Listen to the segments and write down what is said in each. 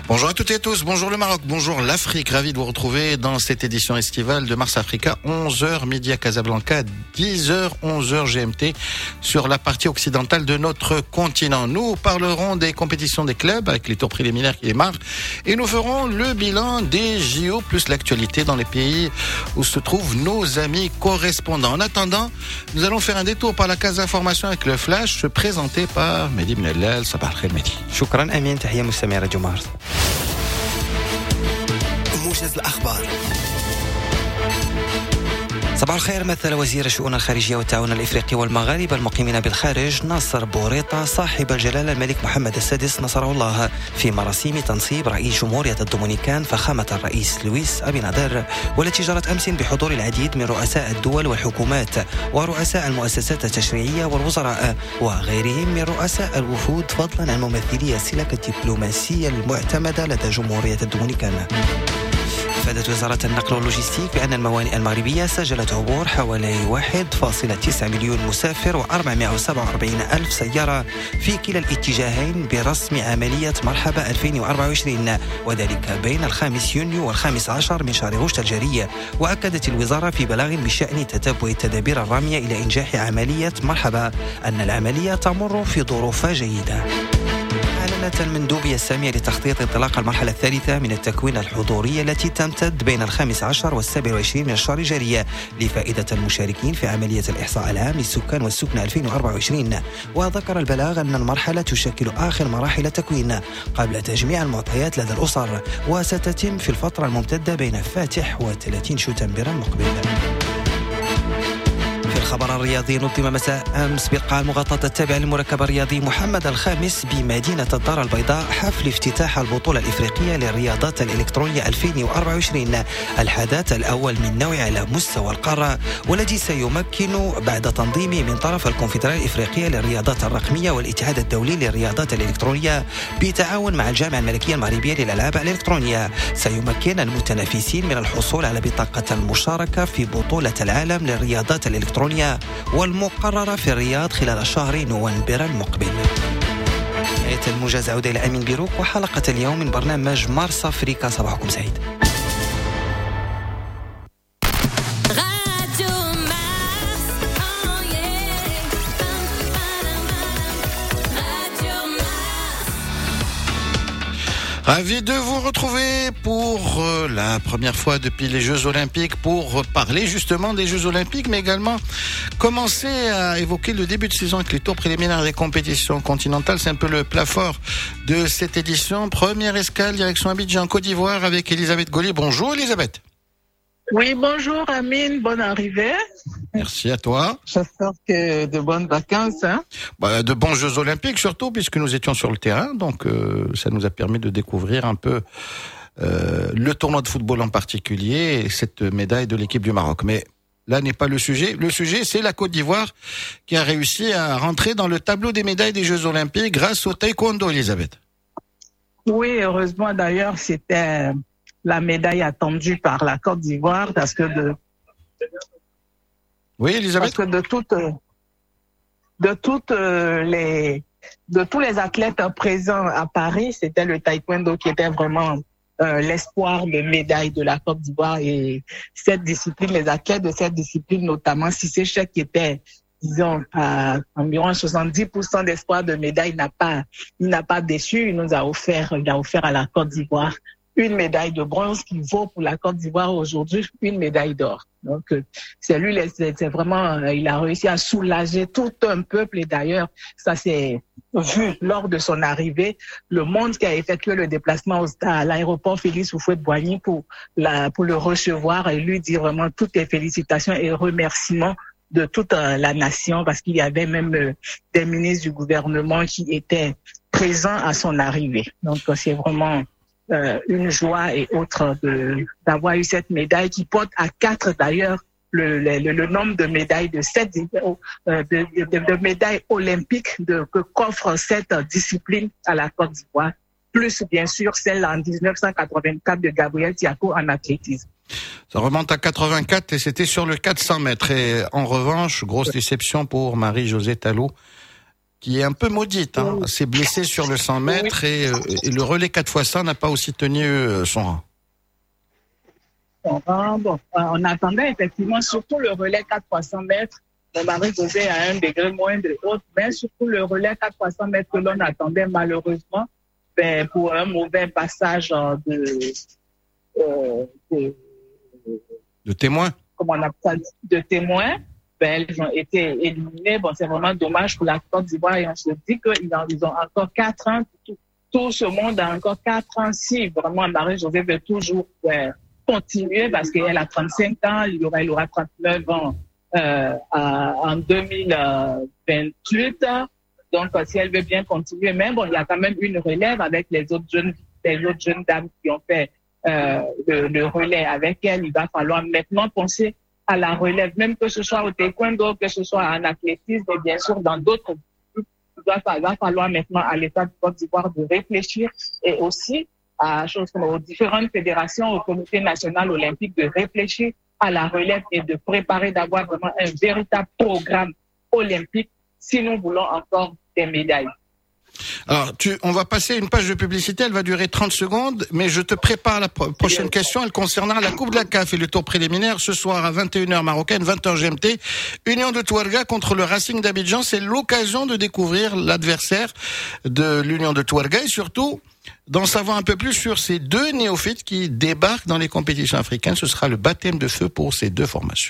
Bonjour à toutes et à tous, bonjour le Maroc, bonjour l'Afrique, ravi de vous retrouver dans cette édition estivale de Mars Africa, 11h midi à Casablanca, 10h, 11h GMT sur la partie occidentale de notre continent. Nous parlerons des compétitions des clubs avec les tours préliminaires qui démarrent et nous ferons le bilan des JO plus l'actualité dans les pays où se trouvent nos amis correspondants. En attendant, nous allons faire un détour par la case d'information avec le flash présenté par Mehdi Benallal. Sabah al-Khair Mehdi. شكرا أمين. تحية مستمعي راديو مارس. موجز الأخبار. صباح الخير. مثل وزير الشؤون الخارجية والتعاون الإفريقي والمغاربة المقيمين بالخارج ناصر بوريطة صاحب الجلالة الملك محمد السادس نصره الله في مراسيم تنصيب رئيس جمهورية الدومينيكان فخامة الرئيس لويس أبينادر، والتي جرت أمس بحضور العديد من رؤساء الدول والحكومات ورؤساء المؤسسات التشريعية والوزراء وغيرهم من رؤساء الوفود، فضلا عن ممثلي السلك الدبلوماسية المعتمدة لدى جمهورية الدومينيكان. أفادت وزارة النقل واللوجستيك بأن الموانئ المغربية سجلت عبور حوالي 1.9 مليون مسافر و447 ألف سيارة في كلا الاتجاهين برسم عملية مرحبا 2024، وذلك بين الخامس يونيو والخامس عشر من شهر غشت الجاري. وأكدت الوزارة في بلاغ بشأن تتبع التدابير الرامية إلى إنجاح عملية مرحبا أن العملية تمر في ظروف جيدة. أعلنت المندوبية السامية لتخطيط انطلاق المرحلة الثالثة من التكوين الحضوري التي تمتد بين الخامس عشر وال27 من الشهر الجاري لفائدة المشاركين في عملية الإحصاء العام للسكان والسكنى 2024. وذكر البلاغ أن المرحلة تشكل آخر مراحل التكوين قبل تجميع المعطيات لدى الأسر، وستتم في الفترة الممتدة بين فاتح و30 شتنبر المقبل. الخبر الرياضي. نظم مساء أمس بالقاعة المغطاة التابعة للمركب الرياضي محمد الخامس بمدينة الدار البيضاء حفل افتتاح البطولة الإفريقية للرياضات الإلكترونية 2024، الحدث الأول من نوعه على مستوى القارة، والذي سيمكن بعد تنظيمه من طرف الكونفدرالية الإفريقية للرياضات الرقمية والاتحاد الدولي للرياضات الإلكترونية بالتعاون مع الجامعة الملكية المغربية للألعاب الإلكترونية، سيمكن المتنافسين من الحصول على بطاقة المشاركة في بطولة العالم للرياضات الإلكترونية والمقررة في الرياض خلال شهر نوفمبر المقبل. نهاية الموجز. عودة إلى أمين بيروك وحلقة اليوم من برنامج مارس أفريكا. صباحكم سعيد. Ravi de vous retrouver pour la première fois depuis les Jeux Olympiques pour parler justement des Jeux Olympiques, mais également commencer à évoquer le début de saison avec les tours préliminaires des compétitions continentales. C'est un peu le plat fort de cette édition. Première escale, direction Abidjan, Côte d'Ivoire avec Elisabeth Gaulier. Bonjour Elisabeth. Oui, bonjour Amine, bonne arrivée. Merci à toi. J'espère que de bonnes vacances. De bons Jeux Olympiques surtout, puisque nous étions sur le terrain. Donc ça nous a permis de découvrir un peu le tournoi de football en particulier et cette médaille de l'équipe du Maroc. Mais là n'est pas le sujet. Le sujet, c'est la Côte d'Ivoire qui a réussi à rentrer dans le tableau des médailles des Jeux Olympiques grâce au taekwondo, Elisabeth. Oui, heureusement d'ailleurs, c'était la médaille attendue par la Côte d'Ivoire parce que Oui, Elisabeth. Parce que de tous les athlètes présents à Paris, c'était le taekwondo qui était vraiment l'espoir de médaille de la Côte d'Ivoire. Et cette discipline, les athlètes de cette discipline, notamment Cissé Cheick, qui était, disons, à environ 70% d'espoir de médaille, il n'a pas déçu. Il a offert à la Côte d'Ivoire une médaille de bronze qui vaut pour la Côte d'Ivoire aujourd'hui une médaille d'or. Donc, c'est vraiment, il a réussi à soulager tout un peuple. Et d'ailleurs, ça s'est vu lors de son arrivée. Le monde qui a effectué le déplacement à l'aéroport Félix Houphouët-Boigny pour le recevoir et lui dire vraiment toutes les félicitations et remerciements de toute la nation, parce qu'il y avait même des ministres du gouvernement qui étaient présents à son arrivée. Donc, c'est vraiment une joie et autre d'avoir eu cette médaille qui porte à 4 d'ailleurs le nombre de médailles de médailles olympiques que qu'offre cette discipline à la Côte d'Ivoire, plus bien sûr celle en 1984 de Gabriel Tiako en athlétisme. Ça remonte à 84 et c'était sur le 400 mètres. Et en revanche, grosse déception pour Marie-Josée Tallot qui est un peu maudite, hein. Oui. S'est blessée sur le 100 mètres et le relais 4x100 n'a pas aussi tenu son rang. Bon, on attendait effectivement surtout le relais 400 mètres. Mon mari faisait à un degré moindre et autres, mais surtout le relais 400 mètres que l'on attendait malheureusement pour un mauvais passage de témoins. Comment on appelle ça, de témoins. Ils ont été éliminés. Bon, c'est vraiment dommage pour la Côte d'Ivoire et on se dit qu'ils ont encore 4 ans. Tout ce monde a encore 4 ans. Si vraiment Marie-Josée veut toujours continuer parce qu'elle a 35 ans, elle aura 39 ans en 2028. Donc, si elle veut bien continuer, mais bon, il y a quand même une relève avec les autres jeunes dames qui ont fait le relais avec elle. Il va falloir maintenant penser à la relève, même que ce soit au taekwondo, que ce soit en athlétisme et bien sûr dans d'autres groupes. Il va falloir maintenant à l'État de Côte d'Ivoire de réfléchir et aussi aux différentes fédérations, au Comité national olympique de réfléchir à la relève et de préparer, d'avoir vraiment un véritable programme olympique si nous voulons encore des médailles. Alors, on va passer une page de publicité, elle va durer 30 secondes, mais je te prépare la prochaine question, elle concernera la Coupe de la CAF et le tour préliminaire ce soir à 21h marocaine, 20h GMT. Union de Touarga contre le Racing d'Abidjan, c'est l'occasion de découvrir l'adversaire de l'Union de Touarga et surtout d'en savoir un peu plus sur ces deux néophytes qui débarquent dans les compétitions africaines. Ce sera le baptême de feu pour ces deux formations.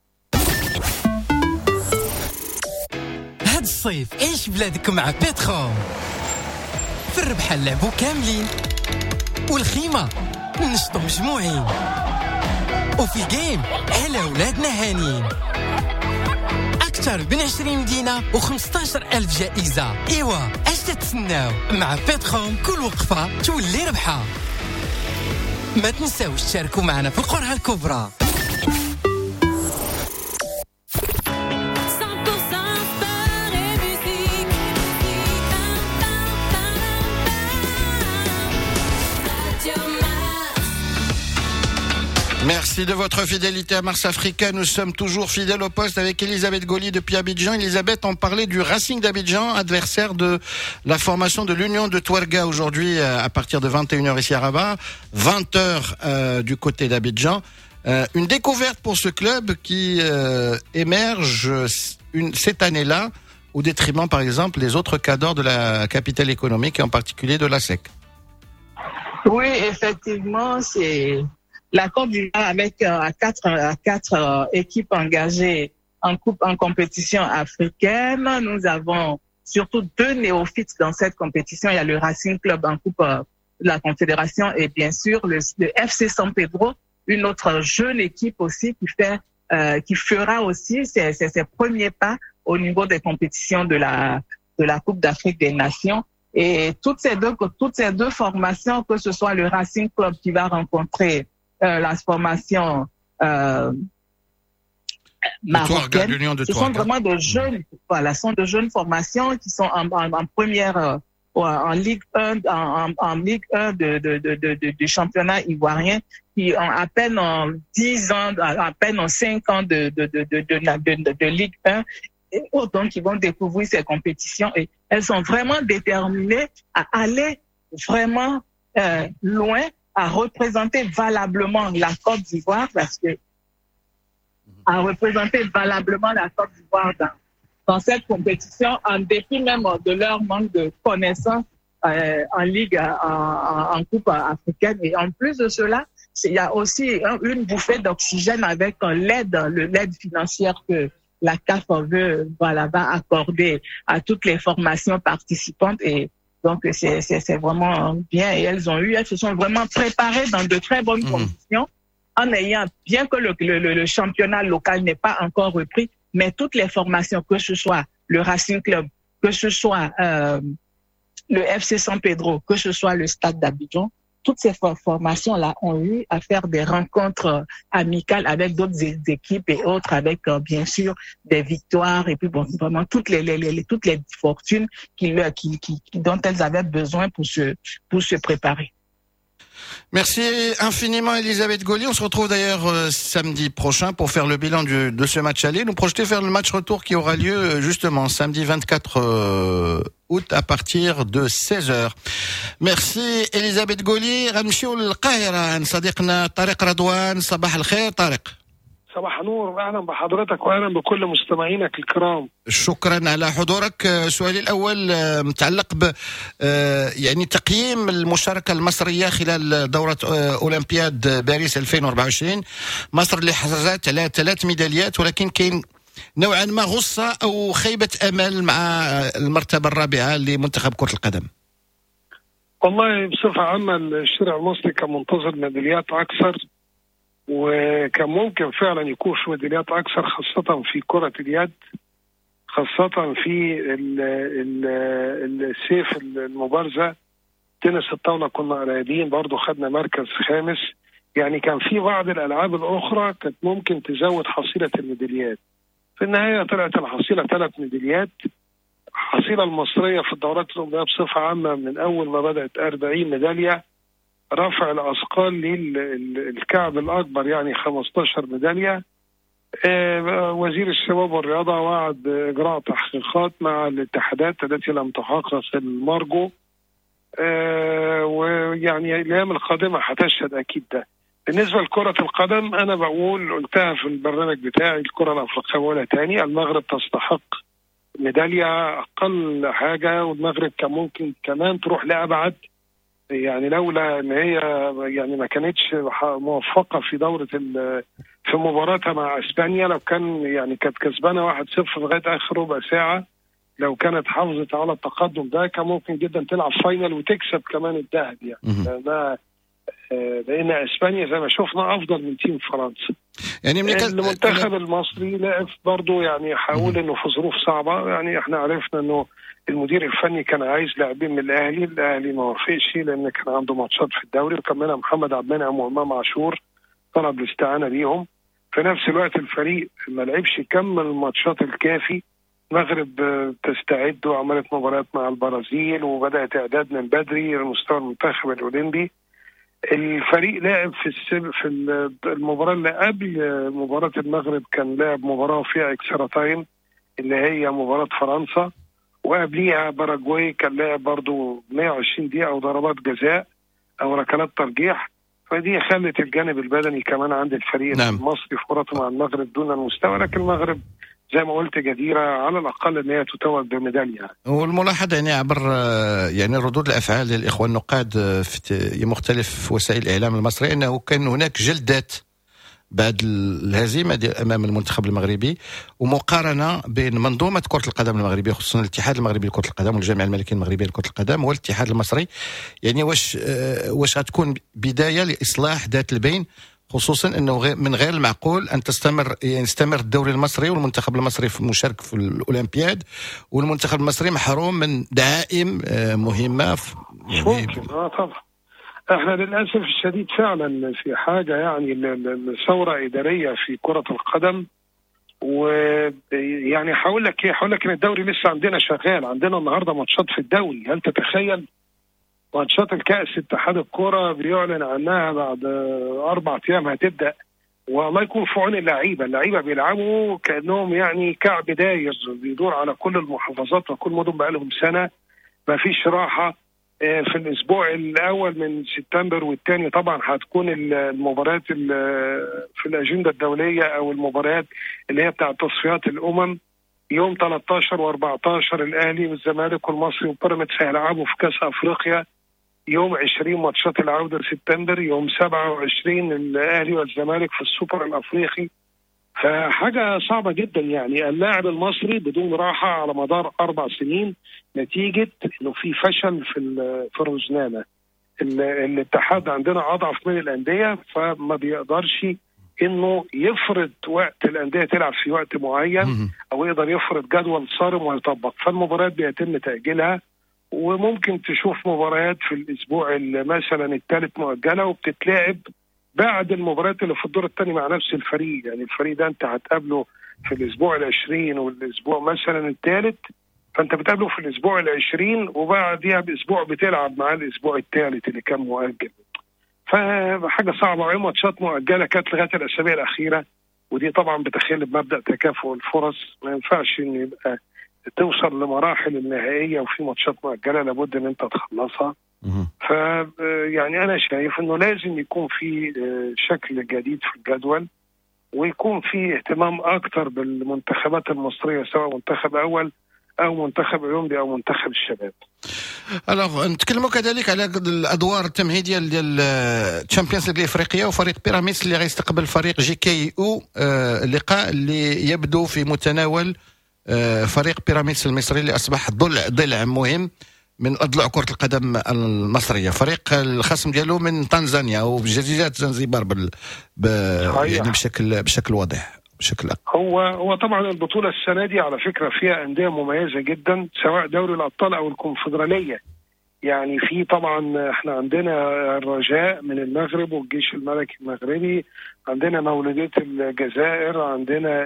هاد الصيف عيش بلادك مع بيتخوم. في الربحة نلعبو كاملين والخيمة نشطو مجموعين وفي الجيم على ولادنا هانيين. أكثر من 20 مدينة و15,000 جائزة. إيوا اش تتسناو؟ مع بيتخوم كل وقفة تولي ربحة. ما تنساوش تشاركوا معنا في القرعة الكبرى. Merci de votre fidélité à Mars Africa. Nous sommes toujours fidèles au poste avec Elisabeth Goli depuis Abidjan. Elisabeth, on parlait du Racing d'Abidjan, adversaire de la formation de l'Union de Touarga aujourd'hui à partir de 21h ici à Rabat, 20h du côté d'Abidjan. Une découverte pour ce club qui émerge cette année-là au détriment par exemple des autres cadors de la capitale économique et en particulier de l'ASEC. Oui, effectivement, c'est la Côte d'Ivoire avec quatre équipes engagées en compétition africaine. Nous avons surtout 2 néophytes dans cette compétition. Il y a le Racing Club en coupe de la Confédération et bien sûr le FC San Pedro, une autre jeune équipe aussi qui fera aussi ses premiers pas au niveau des compétitions de la Coupe d'Afrique des Nations. Et toutes ces deux formations, que ce soit le Racing Club qui va rencontrer la formation marocaine, ce sont vraiment de jeunes, sont de jeunes formations qui sont en première, en Ligue 1, en Ligue 1 du championnat ivoirien, qui ont à peine en 10 ans, à peine en 5 ans de Ligue 1. Donc, ils vont découvrir ces compétitions et elles sont vraiment déterminées à aller vraiment loin, à représenter valablement la Côte d'Ivoire à représenter valablement la Côte d'Ivoire dans cette compétition, en dépit même de leur manque de connaissances en Ligue, en Coupe africaine. Et en plus de cela, il y a aussi une bouffée d'oxygène avec l'aide financière que la CAF veut accorder à toutes les formations participantes et donc c'est vraiment bien et elles se sont vraiment préparées dans de très bonnes conditions en ayant, bien que le championnat local n'est pas encore repris, mais toutes les formations, que ce soit le Racing Club, que ce soit le FC San Pedro, que ce soit le Stade d'Abidjan, toutes ces formations-là ont eu à faire des rencontres amicales avec d'autres équipes et autres, avec bien sûr des victoires et puis bon, vraiment toutes les fortunes dont elles avaient besoin pour se préparer. Merci infiniment Elisabeth Gaulier. On se retrouve d'ailleurs samedi prochain pour faire le bilan de ce match aller. Nous projeter faire le match retour qui aura lieu justement samedi 24 août à partir de 16h. Merci Elisabeth Gaulier. غنمشيو للقاهرة عند صديقنا طارق رضوان. صباح الخير طارق. صباح نور واهلا بحضرتك واهلا بكل مستمعينك الكرام. شكرا على حضورك. سؤالي الاول متعلق ب يعني تقييم المشاركه المصريه خلال دوره اولمبياد باريس 2024. مصر اللي حصلت على 3 ميداليات ولكن كاين نوعا ما غصه او خيبه امل مع المرتبه الرابعه لمنتخب كره القدم. والله بصفه عامه الشارع المصري كان منتظر ميداليات اكثر، وكان ممكن فعلا يكون في ميداليات اكثر خاصه في كره اليد، خاصه في السيف المبارزه. تنس الطاوله كنا قريبين برضو، خدنا مركز خامس. يعني كان في بعض الالعاب الاخرى كانت ممكن تزود حصيله الميداليات. في النهايه طلعت الحصيله 3 ميداليات. الحصيله المصريه في الدورات الاولمبيه بصفه عامه من اول ما بدات 40 ميداليه، رفع الأثقال للكعب الأكبر يعني 15 ميدالية. وزير الشباب والرياضة وعد بإجراء تحقيقات مع الاتحادات التي لم تحقق المرجو، ويعني الأيام القادمة هتشهد أكيد ده. بالنسبة لكرة القدم أنا بقول، قلتها في البرنامج بتاعي، الكرة الأفريقية ولا تاني، المغرب تستحق ميدالية أقل حاجة، والمغرب كان ممكن كمان تروح لأبعد. يعني لولا ان هي يعني ما كانتش موفقه في دوره في مباراتها مع اسبانيا، لو كان يعني كانت كسبانه 1-0 لغايه اخر ربع ساعه، لو كانت حافظت على التقدم ده كان ممكن جدا تلعب فاينل وتكسب كمان الذهب يعني. لان اسبانيا زي ما شفنا افضل من تيم فرنسا. يعني المنتخب المصري لعب برضه، يعني حاول انه في ظروف صعبه. يعني احنا عرفنا انه المدير الفني كان عايز لاعبين من الاهلي ما وافقش لان كان عنده ماتشات في الدوري، وكمان محمد عبد المنعم وامام عاشور طلب الاستعانه بيهم. في نفس الوقت الفريق ما لعبش كم الماتشات الكافي. المغرب تستعد وعملت مباريات مع البرازيل وبدات اعداد من بدري لمستوى المنتخب الاولمبي. الفريق لعب في المباراه اللي قبل مباراه المغرب، كان لعب مباراه فيها اكسترا تايم اللي هي مباراه فرنسا، وقبليها باراجواي كان لاعب برضو 120 دقيقة وضربات جزاء أو ركلات ترجيح. فدي خلت الجانب البدني كمان عند الفريق المصري فرصه مع المغرب دون المستوى، لكن المغرب زي ما قلت جديرة على الأقل أن هي تتوج بميدالية. والملاحظة يعني عبر يعني ردود الأفعال للإخوة النقاد في مختلف وسائل الإعلام المصري أنه كان هناك جلدات بعد الهزيمة أمام المنتخب المغربي، ومقارنة بين منظومة كرة القدم المغربية خصوصا الاتحاد المغربي لكرة القدم والجامعة الملكية المغربية لكرة القدم والاتحاد المصري. يعني واش غتكون بداية لإصلاح ذات البين، خصوصا أنه من غير المعقول أن يستمر الدوري المصري والمنتخب المصري في مشارك في الأولمبياد، والمنتخب المصري محروم من دعائم مهمة طبعا. احنا للاسف الشديد فعلا في حاجه يعني لثوره اداريه في كره القدم. ويعني هقول لك ان الدوري لسه عندنا شغال، عندنا النهارده ماتشات في الدوري. هل تتخيل ماتشات الكاس اتحاد الكره بيعلن عنها بعد 4 أيام هتبدا، والله يكون في عون اللعيبه بيلعبوا كانهم يعني كعب داير بيدور على كل المحافظات وكل مدن بقالهم سنه، ما فيش راحه. في الاسبوع الاول من سبتمبر والثاني طبعا هتكون المباريات في الاجنده الدوليه او المباريات اللي هي بتاعه تصفيات الامم. يوم 13 و14 الاهلي والزمالك والمصري وبيراميدز هيلعبوا في كاس افريقيا. يوم 20 ماتشات العوده سبتمبر. يوم 27 الاهلي والزمالك في السوبر الافريقي. فحاجة صعبة جدا، يعني اللاعب المصري بدون راحة على مدار 4 سنين نتيجة انه في فشل في الرزنامة. الاتحاد عندنا اضعف من الاندية، فما بيقدرش انه يفرض وقت الاندية تلعب في وقت معين او يقدر يفرض جدول صارم ويطبق. فالمباريات بيتم تأجيلها، وممكن تشوف مباريات في الاسبوع مثلا الثالث مؤجلة وبتتلعب بعد المباريات اللي في الدور الثاني مع نفس الفريق. يعني الفريق ده انت هتقابله في الاسبوع 20 والاسبوع مثلا الثالث، فانت بتقابله في الاسبوع 20 وبعديها باسبوع بتلعب مع الاسبوع الثالث اللي كان مؤجل. فحاجه صعبه، وهي ماتشات مؤجله كانت لغايه الاسابيع الاخيره، ودي طبعا بتخل بمبدا تكافؤ الفرص. ما ينفعش ان يبقى توصل لمراحل النهائيه وفي ماتشات مؤجله لابد ان انت تخلصها. يعني انا شايف انه لازم يكون في شكل جديد في الجدول، ويكون في اهتمام اكتر بالمنتخبات المصريه، سواء منتخب اول او منتخب اولمبي او منتخب الشباب. نتكلموا كذلك على الادوار التمهيديه ديال الشامبيونز ليغ الافريقيه وفريق بيراميدز اللي غيستقبل فريق جي كي او، اللقاء اللي يبدو في متناول فريق بيراميدز المصري اللي اصبح ضلع مهم من اضلاع كره القدم المصريه. فريق الخصم ديالو من تنزانيا او جزيره زنزبار يعني بشكل واضح. هو طبعا البطوله السنه دي على فكره فيها انديه مميزه جدا، سواء دوري الابطال او الكونفدراليه. يعني في طبعا احنا عندنا الرجاء من المغرب والجيش الملكي المغربي، عندنا مولودية الجزائر، عندنا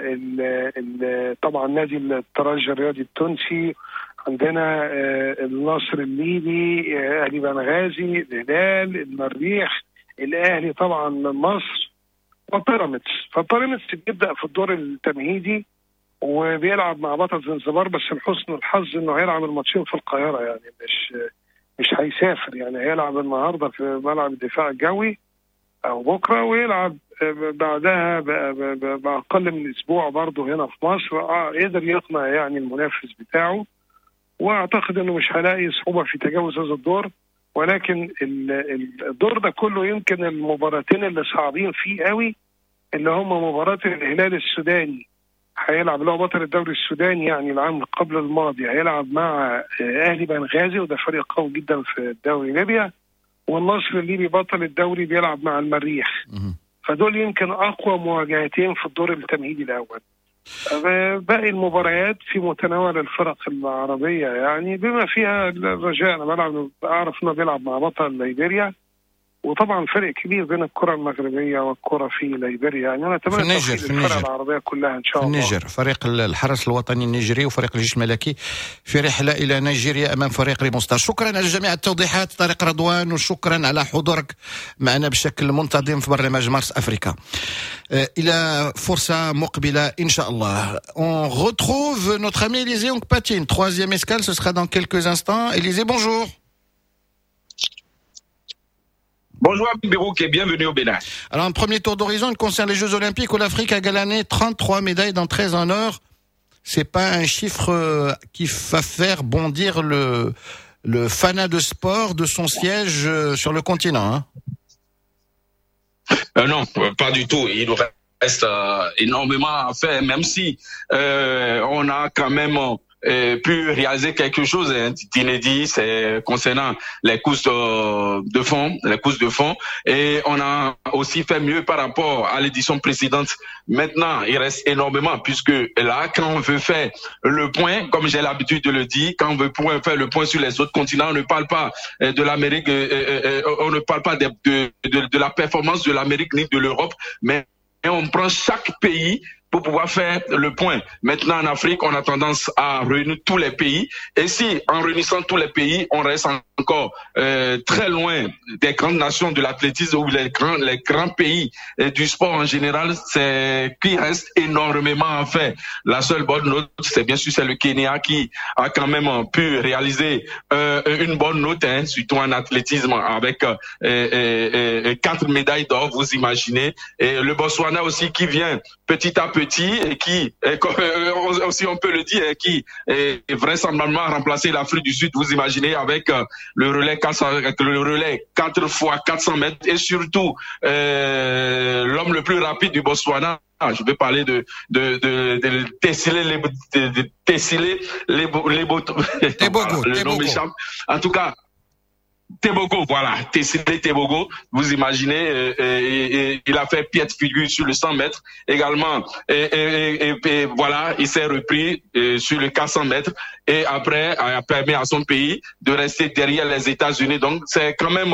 طبعا نادي الترجي الرياضي التونسي، عندنا النصر الليبي، اهلي بنغازي، الهلال، المريخ، الاهلي طبعا من مصر، وبيراميدز. فبيراميدز بيبدا في الدور التمهيدي وبيلعب مع بطل زنزبار، بس لحسن الحظ انه هيلعب الماتشين في القاهره، يعني مش هيسافر. يعني هيلعب النهارده في ملعب الدفاع الجوي او بكره، ويلعب بعدها باقل من اسبوع برضه هنا في مصر. قدر يقنع يعني المنافس بتاعه، واعتقد انه مش هلاقي صعوبه في تجاوز هذا الدور. ولكن الدور ده كله يمكن المباراتين اللي صعبين فيه قوي اللي هم مباراه الهلال السوداني، هيلعب اللي هو بطل الدوري السوداني يعني العام قبل الماضي، هيلعب مع اهلي بنغازي وده فريق قوي جدا في الدوري ليبيا، والنصر الليبي بطل الدوري بيلعب مع المريخ. فدول يمكن اقوى مواجهتين في الدور التمهيدي الاول. باقي المباريات في متناول الفرق العربيه، يعني بما فيها الرجاء. انا اعرف انه بيلعب مع بطل ليبيريا، وطبعا فرق كبير بين الكره المغربيه والكره في ليبيريا. يعني انا اتمنى الفرق العربيه كلها ان شاء الله. النيجر فريق الحرس الوطني النيجري وفريق الجيش الملكي في رحله الى نيجيريا امام فريق ريمونستار. شكرا على جميع التوضيحات طارق رضوان، وشكرا على حضورك معنا بشكل منتظم في برنامج مارس افريكا. الى فرصه مقبله ان شاء الله. On retrouve notre ami Élisée Onkpatine. Troisième escale, ce sera dans quelques instants. Élisée, bonjour. Bonjour Birouk et bienvenue au Bénin. Alors un premier tour d'horizon, il concerne les Jeux Olympiques où l'Afrique a gagné 33 médailles dont 13 en or. C'est pas un chiffre qui va faire bondir le fanat de sport de son siège sur le continent, hein? Non, pas du tout. Il nous reste énormément à faire, même si on a quand même pu réaliser quelque chose d'inédit, c'est concernant les courses de fond, et on a aussi fait mieux par rapport à l'édition précédente. Maintenant, il reste énormément, puisque là, quand on veut faire le point, comme j'ai l'habitude de le dire, quand on veut faire le point sur les autres continents, on ne parle pas de l'Amérique, on ne parle pas de la performance de l'Amérique ni de l'Europe, mais on prend chaque pays pour pouvoir faire le point. Maintenant, en Afrique, on a tendance à réunir tous les pays. Et si, en réunissant tous les pays, on reste encore très loin des grandes nations de l'athlétisme ou les grands pays du sport en général, c'est qu'il reste énormément à faire. La seule bonne note, c'est bien sûr c'est le Kenya qui a quand même pu réaliser une bonne note, surtout en athlétisme, avec 4 médailles d'or, vous imaginez. Et le Botswana aussi qui vient petit à petit et qui, aussi on peut le dire, qui est vraisemblablement remplacé l'Afrique du Sud, vous imaginez, avec le relais 4 fois 400 mètres et surtout l'homme le plus rapide du Botswana. Je vais parler de Tessilet le nom m'échappe. En tout cas, Tebogo, voilà, Tebogo, vous imaginez, il a fait piètre figure sur le 100 mètres également, et voilà, il s'est repris sur le 400 mètres, et après a permis à son pays de rester derrière les États-Unis. Donc c'est quand même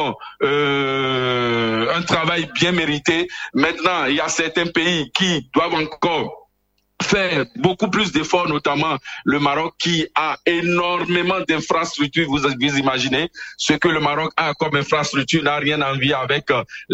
un travail bien mérité. Maintenant, il y a certains pays qui doivent encore faire beaucoup plus d'efforts, notamment le Maroc qui a énormément d'infrastructures. Vous imaginez ce que le Maroc a comme infrastructure n'a rien à envier avec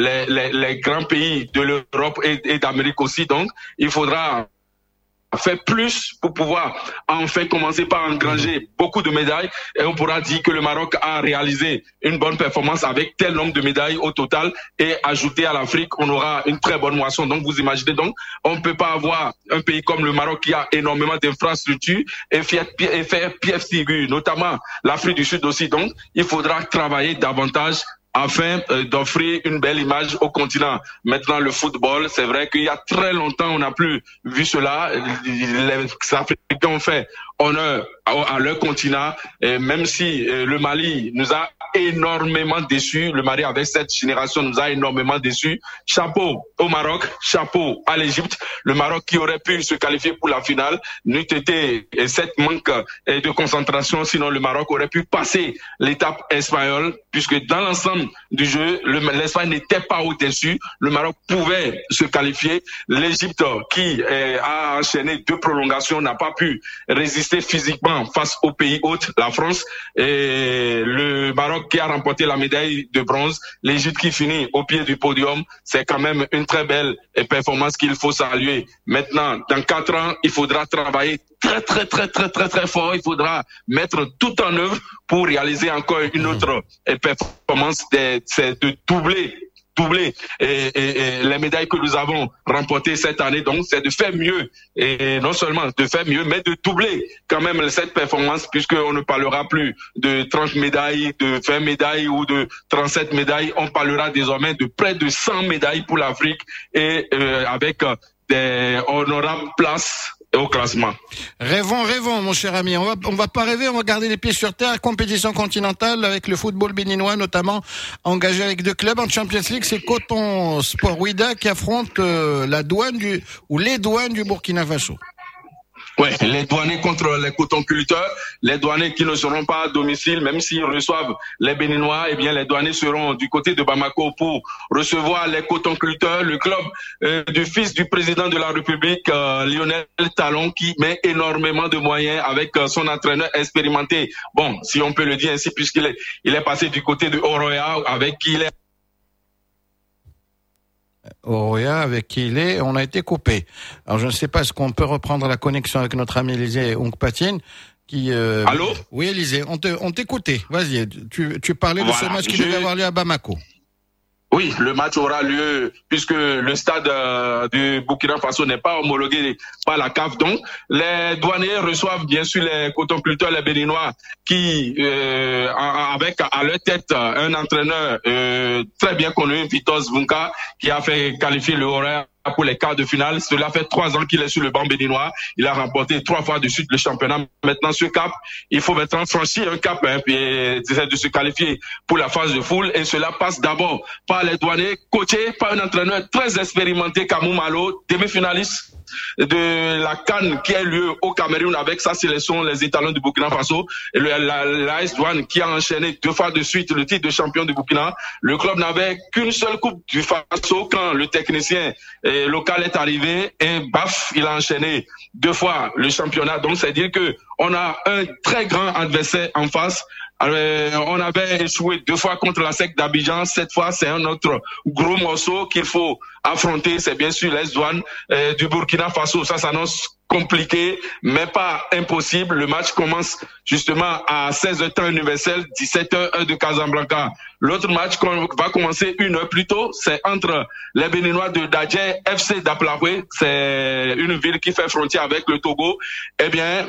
les grands pays de l'Europe et d'Amérique aussi. Donc, il faudra faire plus pour pouvoir enfin commencer par engranger beaucoup de médailles et on pourra dire que le Maroc a réalisé une bonne performance avec tel nombre de médailles au total et ajouter à l'Afrique, on aura une très bonne moisson. Donc vous imaginez donc, on ne peut pas avoir un pays comme le Maroc qui a énormément d'infrastructures et faire pièce figure, notamment l'Afrique du Sud aussi. Donc il faudra travailler davantage afin d'offrir une belle image au continent. Maintenant, le football, c'est vrai qu'il y a très longtemps, on n'a plus vu cela. Les Africains ont fait honneur à leur continent, et même si le Mali nous a énormément déçus, le Mali avec cette génération nous a énormément déçus. Chapeau au Maroc, chapeau à l'Égypte. Le Maroc qui aurait pu se qualifier pour la finale n'eût été cette manque de concentration, sinon le Maroc aurait pu passer l'étape espagnole, puisque dans l'ensemble du jeu, l'Espagne n'était pas au-dessus. Le Maroc pouvait se qualifier. L'Égypte qui a enchaîné 2 prolongations n'a pas pu résister physiquement face au pays hôte, la France, et le Maroc qui a remporté la médaille de bronze, l'Égypte qui finit au pied du podium, c'est quand même une très belle performance qu'il faut saluer. Maintenant, dans 4 ans, il faudra travailler très fort, il faudra mettre tout en œuvre pour réaliser encore une autre performance, c'est de doubler et les médailles que nous avons remportées cette année. Donc c'est de faire mieux, et non seulement de faire mieux, mais de doubler quand même cette performance, puisqu'on ne parlera plus de 30 médailles, de 20 médailles ou de 37 médailles. On parlera désormais de près de 100 médailles pour l'Afrique, et avec des honorables places au classement. Rêvons, mon cher ami. On va pas rêver, on va garder les pieds sur terre. Compétition continentale avec le football béninois, notamment engagé avec 2 clubs en Champions League. C'est Coton Sport Ouida qui affronte les douanes du Burkina Faso. Ouais, les douaniers contre les cotonculteurs, les douaniers qui ne seront pas à domicile, même s'ils reçoivent les Béninois, eh bien les douaniers seront du côté de Bamako pour recevoir les cotonculteurs, le club du fils du président de la République, Lionel Talon, qui met énormément de moyens avec son entraîneur expérimenté. Bon, si on peut le dire ainsi, puisqu'il est passé du côté de Oroya, avec qui il est. Oroya, avec qui il est, on a été coupé. Alors je ne sais pas, est-ce qu'on peut reprendre la connexion avec notre ami Élisée Oungpatine qui Allô? Oui, Élisée, on t'écoutait. Vas-y, tu parlais de ce match qui devait avoir lieu à Bamako. Oui, le match aura lieu puisque le stade du Burkina Faso n'est pas homologué par la CAF. Donc, les douaniers reçoivent bien sûr les cotonculteurs, les Béninois, qui avec à leur tête un entraîneur très bien connu, Vitos Vunka, qui a fait qualifier le horaire pour les quarts de finale. Cela fait 3 ans qu'il est sur le banc béninois. Il a remporté 3 fois de suite le championnat. Maintenant, ce cap, il faut maintenant franchir un cap, puis c'est de se qualifier pour la phase de foule. Et cela passe d'abord par les douaniers, coachés par un entraîneur très expérimenté, Kamou Malo, demi-finaliste de la CAN qui a lieu au Cameroun avec sa sélection, les étalons du Burkina Faso, et l'AS Douane qui a enchaîné 2 fois de suite le titre de champion du Burkina. Le club n'avait qu'une seule coupe du Faso quand le technicien local est arrivé, et baf, il a enchaîné 2 fois le championnat. Donc c'est dire que on a un très grand adversaire en face. Alors, on avait échoué 2 fois contre la SEC d'Abidjan. Cette fois, c'est un autre gros morceau qu'il faut affronter. C'est bien sûr l'AS Douane du Burkina Faso. Ça s'annonce compliqué, mais pas impossible. Le match commence justement à 16h temps universel, 17h heure de Casablanca. L'autre match va commencer 1 heure plus tôt. C'est entre les Béninois de Dadje, FC d'Aplaoué. C'est une ville qui fait frontière avec le Togo. Eh bien,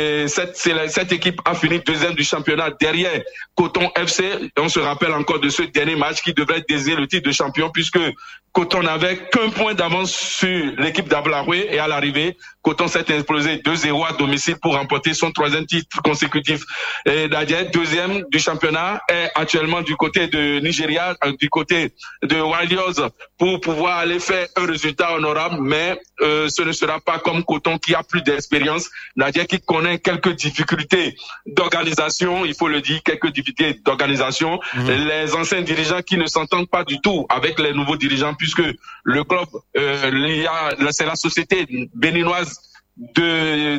cette équipe a fini 2e du championnat derrière Coton FC. On se rappelle encore de ce dernier match qui devrait désigner le titre de champion, puisque Coton n'avait qu'un point d'avance sur l'équipe d'Ablaoué, et à l'arrivée, Coton s'est imposé 2-0 à domicile pour remporter son 3e titre consécutif. Et Dadje, 2e du championnat, est actuellement du côté de Nigeria, du côté de Warriors, pour pouvoir aller faire un résultat honorable, mais ce ne sera pas comme Coton qui a plus d'expérience. Dadje qui connaît quelques difficultés d'organisation, il faut le dire, quelques difficultés d'organisation. Les anciens dirigeants qui ne s'entendent pas du tout avec les nouveaux dirigeants, puisque le club, c'est la société béninoise de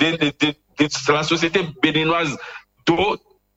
la société béninoise d'eau,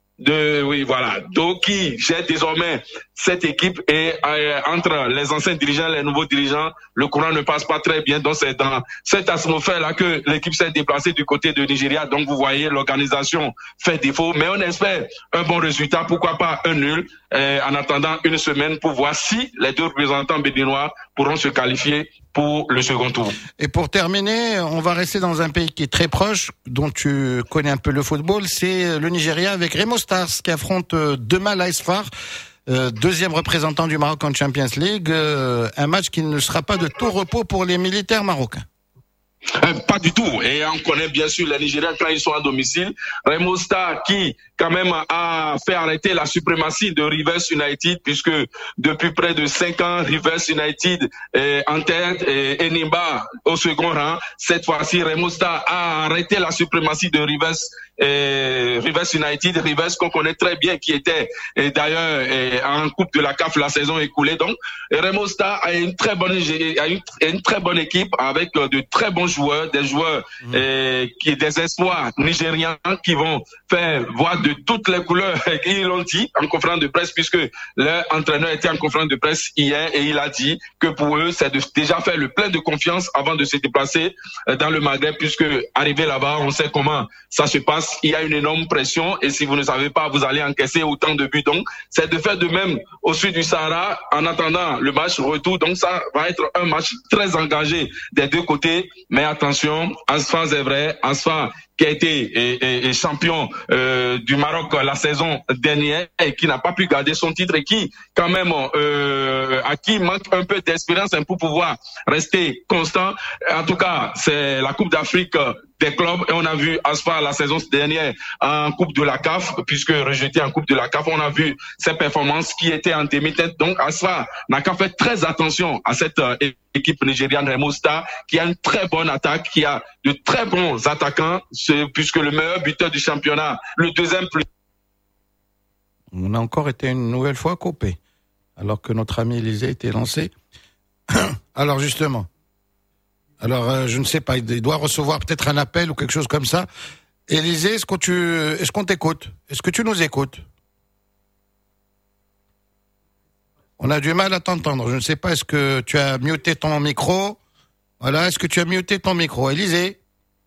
d'eau qui gère désormais cette équipe, et entre les anciens dirigeants et les nouveaux dirigeants, le courant ne passe pas très bien. Donc c'est dans cette atmosphère-là que l'équipe s'est déplacée du côté de Nigeria. Donc vous voyez, l'organisation fait défaut, mais on espère un bon résultat, pourquoi pas un nul, en attendant une semaine pour voir si les deux représentants béninois pourront se qualifier pour le second tour. Et pour terminer, on va rester dans un pays qui est très proche, dont tu connais un peu le football, c'est le Nigeria avec Remo Stars qui affronte demain l'AS FAR, deuxième représentant du Maroc en Champions League, un match qui ne sera pas de tout repos pour les militaires marocains. Pas du tout. Et on connaît bien sûr les Nigériens quand ils sont à domicile. Remo Stars qui quand même a fait arrêter la suprématie de Rivers United, puisque depuis près de 5 ans, Rivers United est en tête et Enyimba au second rang. Cette fois-ci, Remo Stars a arrêté la suprématie de Rivers United, Rivers qu'on connaît très bien, qui était d'ailleurs en Coupe de la CAF la saison écoulée. Donc Remo Stars a une très bonne équipe avec de très bons joueurs, des joueurs des espoirs nigériens qui vont faire voir de toutes les couleurs. Ils l'ont dit en conférence de presse, puisque leur entraîneur était en conférence de presse hier, et il a dit que pour eux c'est de déjà faire le plein de confiance avant de se déplacer dans le Maghreb, puisque arrivé là-bas, on sait comment ça se passe. Il y a une énorme pression, et si vous ne savez pas, vous allez encaisser autant de buts. Donc c'est de faire de même au sud du Sahara en attendant le match retour. Donc ça va être un match très engagé des deux côtés. Mais attention, Asfa Zevre, Asfa qui a été champion du Maroc la saison dernière et qui n'a pas pu garder son titre, et qui quand même à qui manque un peu d'expérience pour pouvoir rester constant. En tout cas, c'est la Coupe d'Afrique des clubs, et on a vu Asfa la saison dernière en Coupe de la CAF, puisque rejeté en Coupe de la CAF, on a vu ses performances qui étaient en demi-teinte. Donc Asfa n'a qu'à faire très attention à cette équipe nigériane Remo Stars, qui a une très bonne attaque, qui a de très bons attaquants, puisque le meilleur buteur du championnat, le deuxième plus... On a encore été une nouvelle fois coupé, alors que notre ami Élisée était lancé. Alors justement, je ne sais pas, il doit recevoir peut-être un appel ou quelque chose comme ça. Élisée, est-ce qu'on t'écoute? Est-ce que tu nous écoutes? On a du mal à t'entendre. Je ne sais pas, est-ce que tu as muté ton micro? Voilà, est-ce que tu as muté ton micro? Élisée,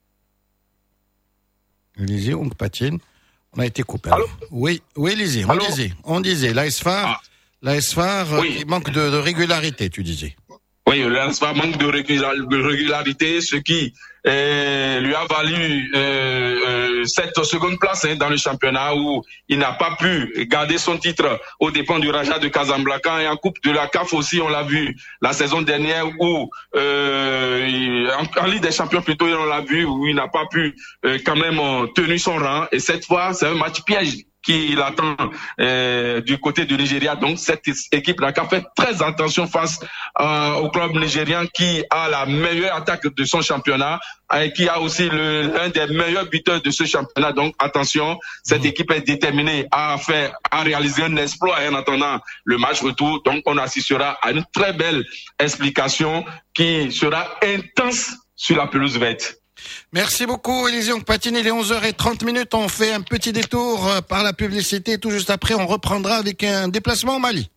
on patine. On a été coupé. Allô? Oui, Élisée, on disait, l'AS FAR, oui. Il manque de régularité, tu disais. Oui, l'AS FAR manque de régularité, ce qui lui a valu cette seconde place dans le championnat, où il n'a pas pu garder son titre aux dépens du Raja de Casablanca. Et en Coupe de la CAF aussi, on l'a vu la saison dernière, où en Ligue des Champions plutôt, on l'a vu, où il n'a pas pu quand même tenir son rang. Et cette fois, c'est un match piège qui l'attend du côté du Nigeria. Donc cette équipe n'a qu'à faire très attention face au club nigérien, qui a la meilleure attaque de son championnat et qui a aussi l'un des meilleurs buteurs de ce championnat. Donc attention, cette équipe est déterminée à réaliser un exploit en attendant le match retour. Donc on assistera à une très belle explication qui sera intense sur la pelouse verte. Merci beaucoup, Élisée Onkpatine. Il est 11h30. On fait un petit détour par la publicité. Tout juste après, on reprendra avec un déplacement au Mali.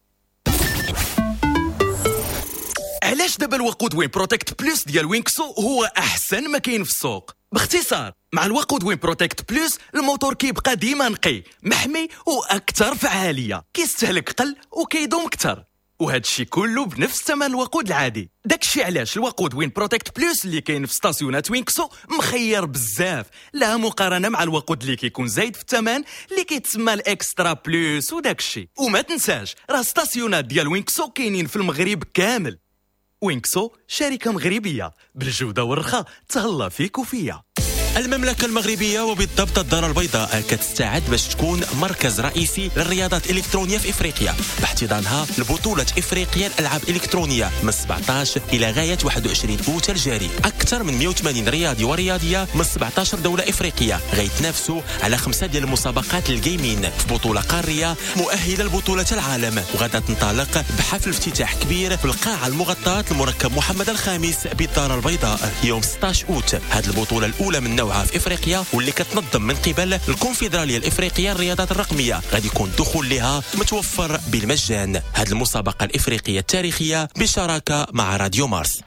علاش دابا الوقود وين بروتكت بلس ديال وينكسو هو احسن ما كاين في السوق؟ باختصار، مع الوقود وين بروتكت بلس الموتور كيبقى ديما نقي محمي واكثر فعاليه، كيستهلك قل وكيدوم اكثر، وهذا الشيء كله بنفس ثمن الوقود العادي. داكشي علاش الوقود وين بروتكت بلس اللي كاين في ستاسيونات وينكسو مخير بزاف، لا مقارنه مع الوقود اللي كيكون زايد في الثمن اللي كيتسمى الاكسترا بلس وداكشي. وما تنساش راه ستاسيونات ديال وينكسو كاينين في المغرب كامل. وينكسو شركه مغربيه بالجوده والرخاء، تهلا فيك وفيا. المملكة المغربية وبالضبط الدار البيضاء كتستعد باش تكون مركز رئيسي للرياضات الإلكترونية في إفريقيا باحتضانها لبطولة إفريقيا الألعاب الإلكترونية من 17 إلى غاية 21 أوت الجاري. أكثر من 180 رياضي ورياضية من 17 دولة إفريقية غيتنافسوا على 5 ديال المسابقات الجيمين في بطولة قارية مؤهلة لبطولة العالم، وغدا تنطلق بحفل افتتاح كبير في القاعة المغطاة لمركب محمد الخامس بالدار البيضاء يوم 16 أوت. هذه البطولة الأولى من نوعها في إفريقيا واللي كتنظم من قبل الكونفدرالية الإفريقية للرياضات الرقمية، غادي يكون الدخول لها متوفر بالمجان. هذه المسابقة الإفريقية التاريخية بشراكة مع راديو مارس.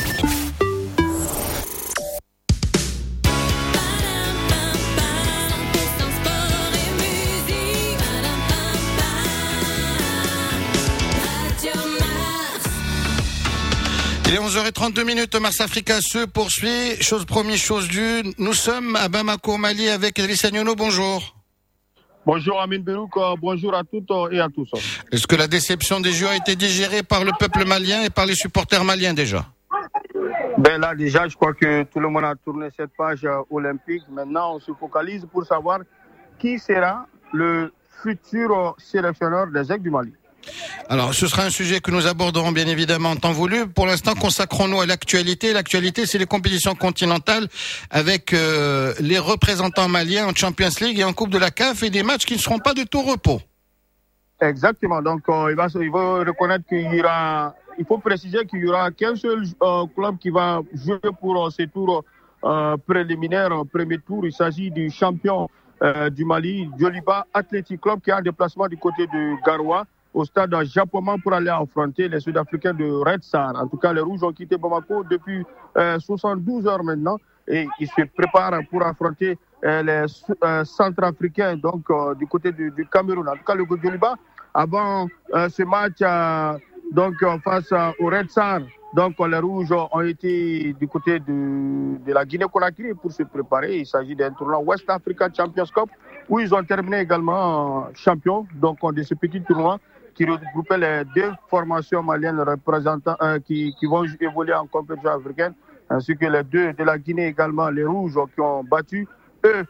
Il est 11h32, Mars Africa se poursuit. Chose promise, chose due. Nous sommes à Bamako, au Mali, avec Idrissa Niono. Bonjour. Bonjour Amin Berouk, bonjour à toutes et à tous. Est-ce que la déception des Jeux a été digérée par le peuple malien et par les supporters maliens déjà? Ben là déjà, je crois que tout le monde a tourné cette page olympique. Maintenant, on se focalise pour savoir qui sera le futur sélectionneur des Aigles du Mali. Alors, ce sera un sujet que nous aborderons bien évidemment en temps voulu. Pour l'instant, consacrons-nous à l'actualité. L'actualité, c'est les compétitions continentales avec les représentants maliens en Champions League et en Coupe de la CAF et des matchs qui ne seront pas de tout repos. Exactement. Donc, il va reconnaître il faut préciser qu'il y aura qu'un seul club qui va jouer pour ces tours préliminaires, premier tour. Il s'agit du champion du Mali, Djoliba Athletic Club, qui a un déplacement du côté de Garoua au stade Japoma pour aller affronter les Sud-Africains de Red Star. En tout cas, les Rouges ont quitté Bamako depuis 72 heures maintenant et ils se préparent pour affronter les Centrafricains donc du côté du Cameroun. En tout cas, le Djoliba, avant ce match face au Red Star, donc les Rouges ont été du côté de la Guinée-Conakry pour se préparer. Il s'agit d'un tournoi West Africa Champions Cup où ils ont terminé également champions donc de ce petit tournoi qui regroupait les deux formations maliennes représentants qui vont évoluer en compétition africaine, ainsi que les deux de la Guinée également, les Rouges qui ont battu eux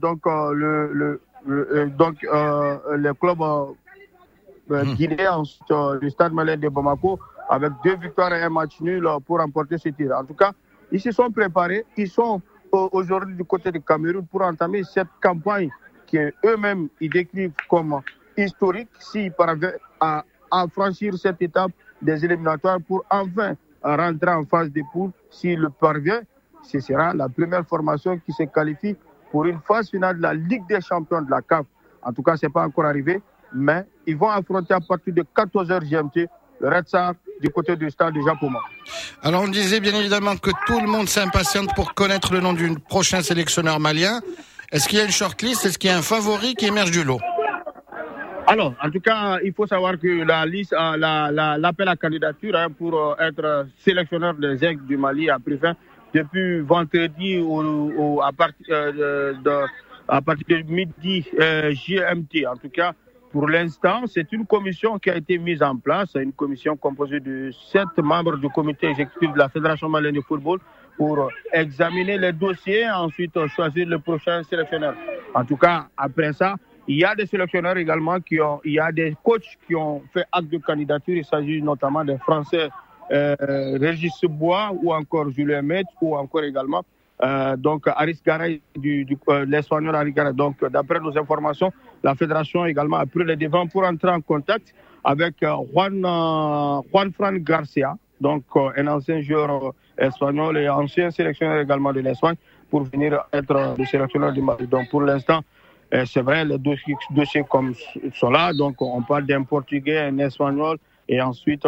les clubs guinéens, ensuite le stade malien de Bamako avec 2 victoires et un match nul pour remporter ce titre. En tout cas, ils se sont préparés, ils sont aujourd'hui du côté du Cameroun pour entamer cette campagne qu'eux-mêmes ils décrivent comme historique s'ils parviennent à franchir cette étape des éliminatoires pour enfin rentrer en phase de poule. S'ils le parviennent, ce sera la première formation qui se qualifie pour une phase finale de la Ligue des champions de la CAF. En tout cas, ce n'est pas encore arrivé, mais ils vont affronter à partir de 14h GMT le Red Star du côté du stade de Japoma. Alors on disait bien évidemment que tout le monde s'impatiente pour connaître le nom du prochain sélectionneur malien. Est-ce qu'il y a une shortlist? Est-ce qu'il y a un favori qui émerge du lot? Alors, en tout cas, il faut savoir que la liste, l'appel à candidature pour être sélectionneur des Aigles du Mali a pris fin depuis vendredi à partir de midi GMT. En tout cas, pour l'instant, c'est une commission qui a été mise en place, une commission composée de 7 membres du comité exécutif de la Fédération malienne de football pour examiner les dossiers et ensuite choisir le prochain sélectionneur. En tout cas, après ça, il y a des sélectionneurs également il y a des coachs qui ont fait acte de candidature. Il s'agit notamment des Français Régis Bois ou encore Julien Met ou encore également Aris Garay l'Espagnol Aris Garay. Donc d'après nos informations, la fédération également a pris les devants pour entrer en contact avec Juan-Fran Garcia, donc un ancien joueur espagnol et ancien sélectionneur également de l'Espagne, pour venir être le sélectionneur du Mali. Donc pour l'instant, c'est vrai, les dossiers comme sont là. Donc on parle d'un Portugais, un Espagnol et ensuite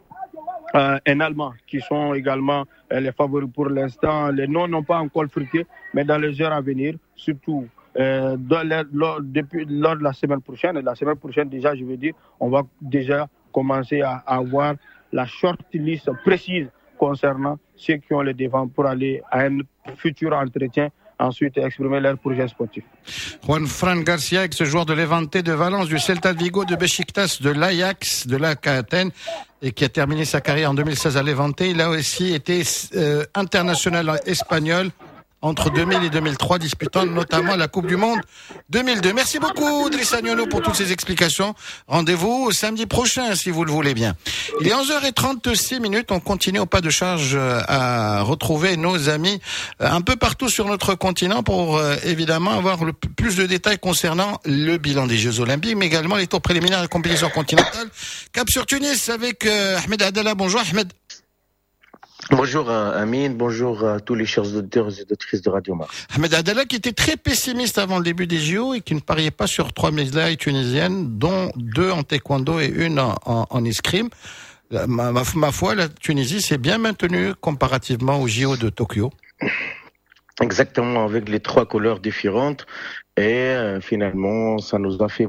un Allemand qui sont également les favoris pour l'instant. Les noms n'ont pas encore fruité, mais dans les heures à venir, surtout lors de la semaine prochaine. Et la semaine prochaine déjà, je veux dire, on va déjà commencer à avoir la shortlist précise concernant ceux qui ont les devants pour aller à un futur entretien, ensuite exprimer leur projet sportif. Juan-Fran Garcia, ex-joueur de Levante, de Valence, du Celta de Vigo, de Besiktas, de l'Ajax, de l'AEK Athènes, et qui a terminé sa carrière en 2016 à Levante. Il a aussi été international espagnol entre 2000 et 2003, disputant notamment la Coupe du Monde 2002. Merci beaucoup, Drissa Niono, pour toutes ces explications. Rendez-vous samedi prochain, si vous le voulez bien. Il est 11h36. On continue au pas de charge à retrouver nos amis un peu partout sur notre continent pour évidemment avoir le plus de détails concernant le bilan des Jeux Olympiques, mais également les tours préliminaires de la compétition continentale. Cap sur Tunis avec Ahmed Adala. Bonjour Ahmed. Bonjour Amine, bonjour à tous les chers auditeurs et auditrices de Radio Mars. Ahmed Adala qui était très pessimiste avant le début des JO et qui ne pariait pas sur 3 médailles tunisiennes, dont 2 en taekwondo et une en escrime. Ma foi, la Tunisie s'est bien maintenue comparativement aux JO de Tokyo. Exactement, avec les 3 couleurs différentes. Et finalement, ça nous a fait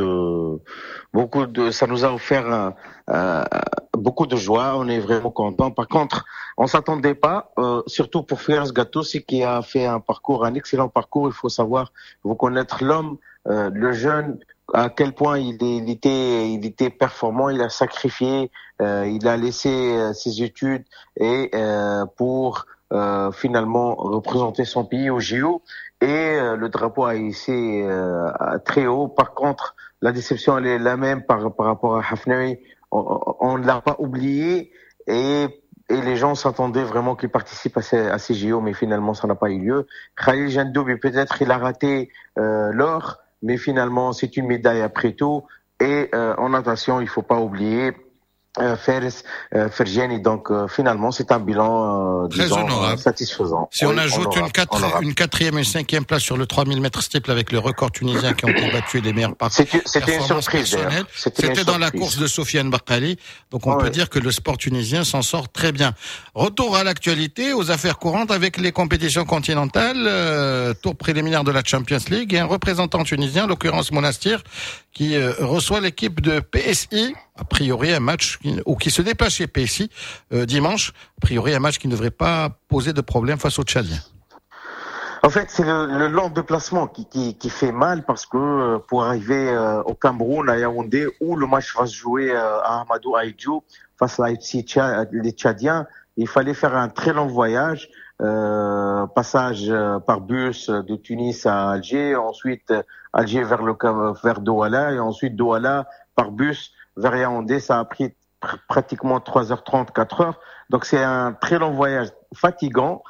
ça nous a offert beaucoup de joie. On est vraiment content. Par contre, on s'attendait pas, surtout pour Firas Gatouzi qui a fait un excellent parcours. Il faut savoir, vous connaître l'homme, le jeune, à quel point il était performant. Il a sacrifié, il a laissé ses études et pour finalement représenter son pays au JO. Et le drapeau a hissé très haut. Par contre, la déception elle est la même par rapport à Hafnaoui. On ne l'a pas oublié et les gens s'attendaient vraiment qu'il participe à ces JO, mais finalement ça n'a pas eu lieu. Khalil Jandoubi, peut-être il a raté l'or, mais finalement c'est une médaille après tout. Et en natation, il faut pas oublier Fares Ferjani, donc finalement c'est un bilan très honorable, satisfaisant. Si on ajoute une 4e et une 5e place sur le 3000 mètres steeple avec le record tunisien qui ont été battus des meilleurs parcours, c'était une surprise. C'était dans la course de Sofiane Bakkali, donc on peut dire que le sport tunisien s'en sort très bien. Retour à l'actualité, aux affaires courantes avec les compétitions continentales, tour préliminaire de la Champions League et un représentant tunisien, en l'occurrence Monastir, qui reçoit l'équipe de PSI, a priori un match qui se déplace chez PSI dimanche, a priori un match qui ne devrait pas poser de problème face aux Tchadiens. En fait, c'est le long déplacement qui fait mal parce que pour arriver au Cameroun, à Yaoundé, où le match va se jouer à Ahmadou Ahidjo face à les Tchadiens, il fallait faire un très long voyage. Passage par bus de Tunis à Alger, ensuite Alger vers Douala et ensuite Douala par bus vers Yaoundé. Ça a pris pratiquement 3h30, 4h. Donc c'est un très long voyage fatigant.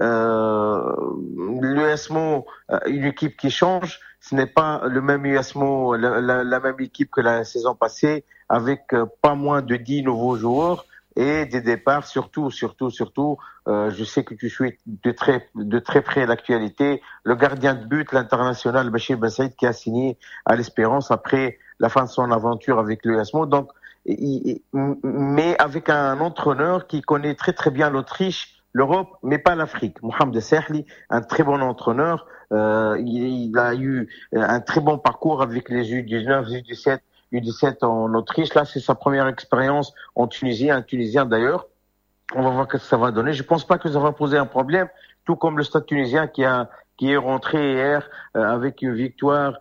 L'USMO, une équipe qui change, ce n'est pas le même USMO, la même équipe que la saison passée, avec pas moins de 10 nouveaux joueurs. Et des départs, surtout, je sais que tu suis de très près l'actualité. Le gardien de but, l'international Bachir Ben Saïd, qui a signé à l'Espérance après la fin de son aventure avec l'USMO. Donc, mais avec un entraîneur qui connaît très très bien l'Autriche, l'Europe, mais pas l'Afrique. Mohamed Sahli, un très bon entraîneur. Il a eu un très bon parcours avec les U19, U17 en Autriche. Là, c'est sa première expérience en Tunisie, un Tunisien d'ailleurs. On va voir ce que ça va donner. Je pense pas que ça va poser un problème, tout comme le Stade tunisien qui est rentré hier avec une victoire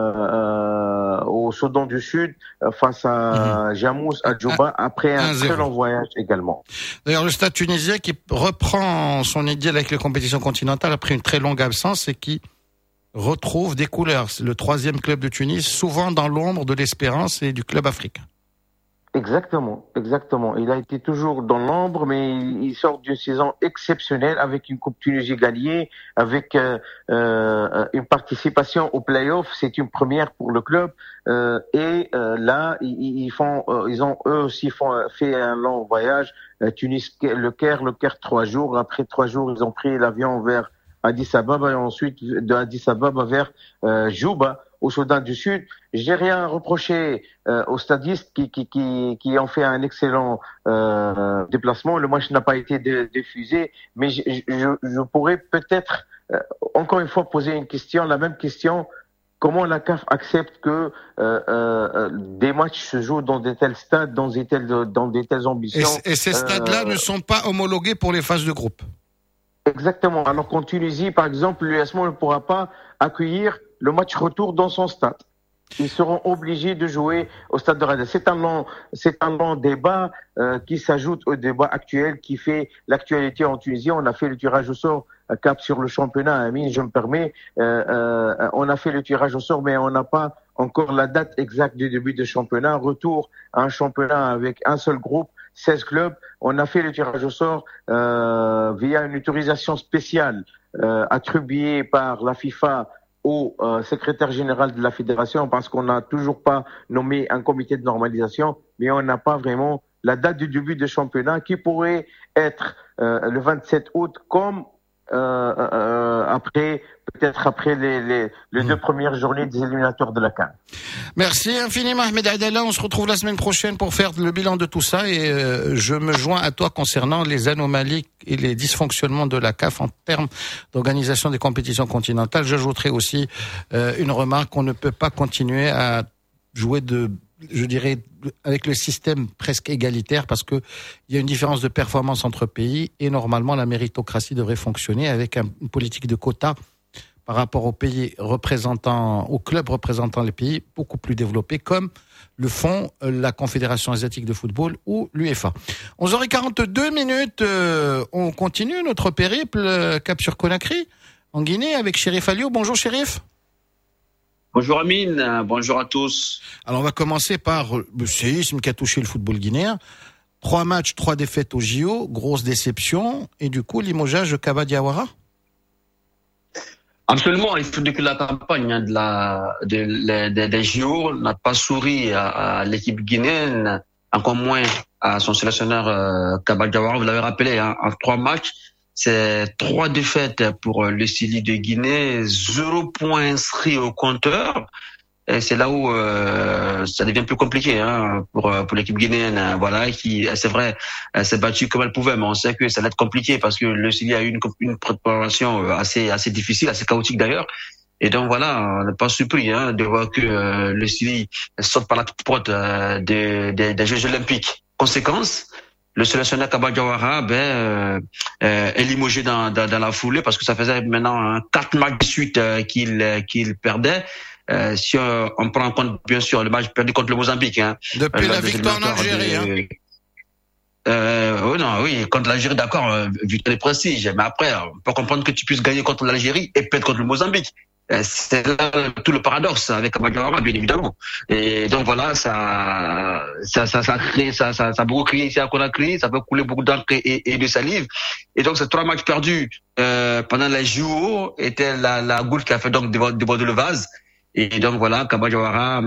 au Soudan du Sud face à Jamous, à Djouba, après un très long voyage également. D'ailleurs, le Stade tunisien qui reprend son idylle avec les compétitions continentales après une très longue absence et qui retrouve des couleurs. C'est le 3e club de Tunis, souvent dans l'ombre de l'Espérance et du club africain. Exactement. Il a été toujours dans l'ombre, mais il sort d'une saison exceptionnelle avec une Coupe Tunisie gagnée, avec une participation au play-off. C'est une première pour le club. Là, ils ont eux aussi fait un long voyage. Tunis, le Caire 3 jours. Après 3 jours, ils ont pris l'avion vers Addis Ababa et ensuite de Addis Ababa vers Djouba au Soudan du Sud. J'ai rien à reprocher aux stadistes qui ont fait un excellent déplacement. Le match n'a pas été diffusé, mais je pourrais peut-être encore une fois poser la même question. Comment la CAF accepte que des matchs se jouent dans de tels stades, dans de telles ambitions? Et ces stades-là ne sont pas homologués pour les phases de groupe. Exactement. Alors qu'en Tunisie, par exemple, l'USMO ne pourra pas accueillir le match retour dans son stade. Ils seront obligés de jouer au stade de Rada. C'est un long débat qui s'ajoute au débat actuel qui fait l'actualité en Tunisie. On a fait le tirage au sort cap sur le championnat. Amine, je me permets, on a fait le tirage au sort, mais on n'a pas encore la date exacte du début du championnat. Retour à un championnat avec un seul groupe, 16 clubs. On a fait le tirage au sort via une autorisation spéciale attribuée par la FIFA au secrétaire général de la fédération, parce qu'on n'a toujours pas nommé un comité de normalisation, mais on n'a pas vraiment la date du début du championnat qui pourrait être le 27 août comme peut-être après les deux premières journées des éliminatoires de la CAN. Merci infiniment Ahmed Adela, on se retrouve la semaine prochaine pour faire le bilan de tout ça et je me joins à toi concernant les anomalies et les dysfonctionnements de la CAF en termes d'organisation des compétitions continentales. J'ajouterai aussi une remarque, on ne peut pas continuer à jouer avec le système presque égalitaire parce que il y a une différence de performance entre pays et normalement la méritocratie devrait fonctionner avec une politique de quotas par rapport aux pays aux clubs représentant les pays beaucoup plus développés comme le font la Confédération asiatique de football ou l'UEFA. 11h42, on continue notre périple cap sur Conakry en Guinée avec Chérif Aliou. Bonjour Chérif. Bonjour Amine, bonjour à tous. Alors on va commencer par le séisme qui a touché le football guinéen. 3 matchs, 3 défaites au JO, grosse déception. Et du coup, limogeage de Kaba Diawara. Absolument, il faut dire que la campagne des JO n'a pas souri à l'équipe guinéenne, encore moins à son sélectionneur Kaba Diawara. Vous l'avez rappelé, en 3 matchs. C'est 3 défaites pour le Sili de Guinée, 0 points inscrits au compteur. Et c'est là où ça devient plus compliqué pour l'équipe guinéenne. Voilà, qui c'est vrai, elle s'est battue comme elle pouvait, mais on sait que ça va être compliqué parce que le Sili a eu une préparation assez difficile, assez chaotique d'ailleurs. Et donc voilà, on n'est pas surpris de voir que le Sili saute par la porte des Jeux Olympiques. Conséquence, le sélectionneur Kaba Diawara est limogé dans la foulée parce que ça faisait maintenant 4 matchs de suite qu'il perdait. Si on prend en compte bien sûr le match perdu contre le Mozambique. Depuis la victoire en Algérie. Oui, contre l'Algérie, d'accord, victoire de prestige. Mais après, on peut comprendre que tu puisses gagner contre l'Algérie et perdre contre le Mozambique. C'est là tout le paradoxe avec Kaba Diawara, bien évidemment. Et donc voilà, ça a beaucoup crié ici à Conakry, ça peut couler beaucoup d'encre et de salive. Et donc ces 3 matchs perdus pendant les JO étaient la goutte qui a fait donc déborder le vase. Et donc voilà, Kaba Diawara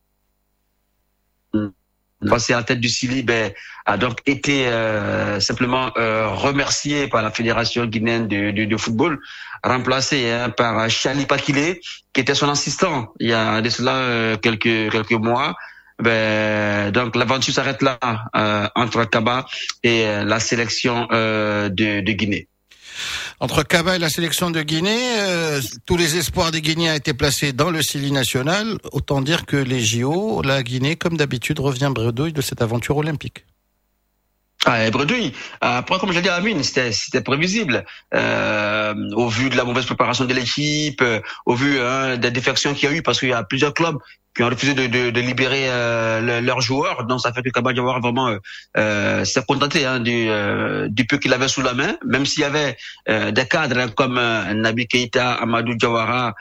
passé à la tête du Sili, a donc été simplement remercié par la Fédération guinéenne de football, remplacé par Chali Pakile, qui était son assistant il y a de cela quelques mois. Donc l'aventure s'arrête là entre Kaba et la sélection de Guinée. Entre Kaba et la sélection de Guinée, tous les espoirs des Guinéens étaient placés dans le Sili national. Autant dire que les JO, la Guinée, comme d'habitude, revient bredouille de cette aventure olympique. Bredouille. Après, comme je l'ai dit à Amine, c'était prévisible. Au vu de la mauvaise préparation de l'équipe, au vu des défections qu'il y a eu, parce qu'il y a plusieurs clubs qui ont refusé de libérer leurs joueurs. Donc ça fait que Kaba Diawara vraiment s'est contenté du peu qu'il avait sous la main, même s'il y avait des cadres comme Nabi Keita, Amadou Diawara,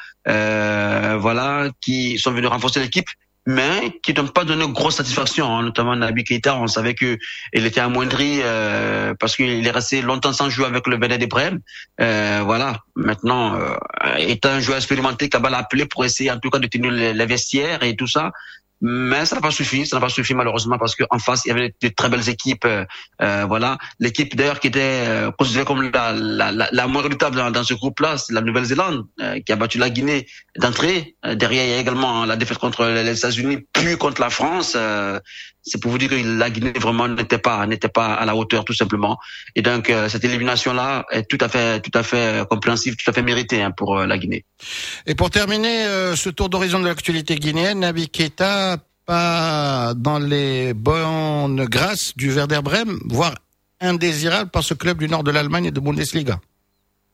qui sont venus renforcer l'équipe, mais qui n'ont pas donné grosse satisfaction, notamment Nabi Keita. On savait que il était amoindri parce qu'il est resté longtemps sans jouer avec le Werder de Brême. Maintenant, étant un joueur expérimenté, Kaba l'a appelé pour essayer en tout cas de tenir les vestiaires et tout ça. Mais ça n'a pas suffi malheureusement parce qu'en face il y avait de très belles équipes. L'équipe d'ailleurs qui était considérée comme la moins redoutable dans ce groupe-là, c'est la Nouvelle-Zélande qui a battu la Guinée d'entrée. Derrière il y a également la défaite contre les États-Unis, puis contre la France. C'est pour vous dire que la Guinée vraiment n'était pas à la hauteur tout simplement. Et donc cette élimination-là est tout à fait compréhensive, tout à fait méritée pour la Guinée. Et pour terminer ce tour d'horizon de l'actualité guinéenne, Nabi Keita pas dans les bonnes grâces du Werder Brême, voire indésirable par ce club du nord de l'Allemagne et de Bundesliga.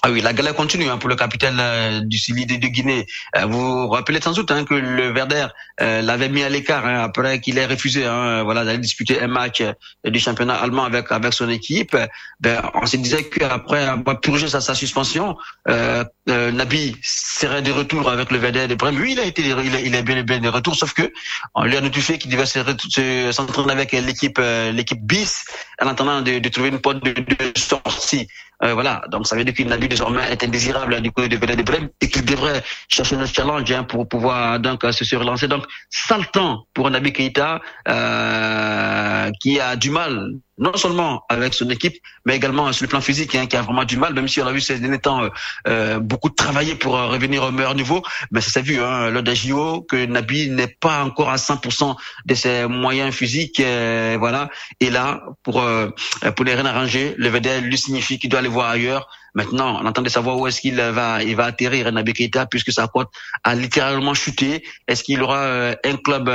Ah oui, la galère continue pour le capitaine du Sili de Guinée. Vous vous rappelez sans doute que le Werder l'avait mis à l'écart après qu'il ait refusé d'aller disputer un match du championnat allemand avec son équipe. On se disait qu'après avoir purgé sa suspension, Nabi serait de retour avec le Werder de Brême. Oui, il est bien de retour, sauf que on lui a notifié qu'il devait s'entraîner avec l'équipe bis en attendant de trouver une porte de sortie. Donc ça veut dire que Nabi désormais est indésirable du côté de Werder de Brême et qu'il devrait chercher un challenge pour pouvoir donc se relancer. Donc sale temps pour Naby Keïta qui a du mal non seulement avec son équipe mais également sur le plan physique qui a vraiment du mal, même si on a vu ces derniers temps beaucoup travailler pour revenir au meilleur niveau, mais ça s'est vu lors des JO que Naby n'est pas encore à 100% de ses moyens physiques et là pour les rien arranger, le Werder lui signifie qu'il doit aller voir ailleurs. Maintenant, on attend de savoir où est-ce qu'il va atterrir, Naby Keïta, puisque sa cote a littéralement chuté. Est-ce qu'il aura un club,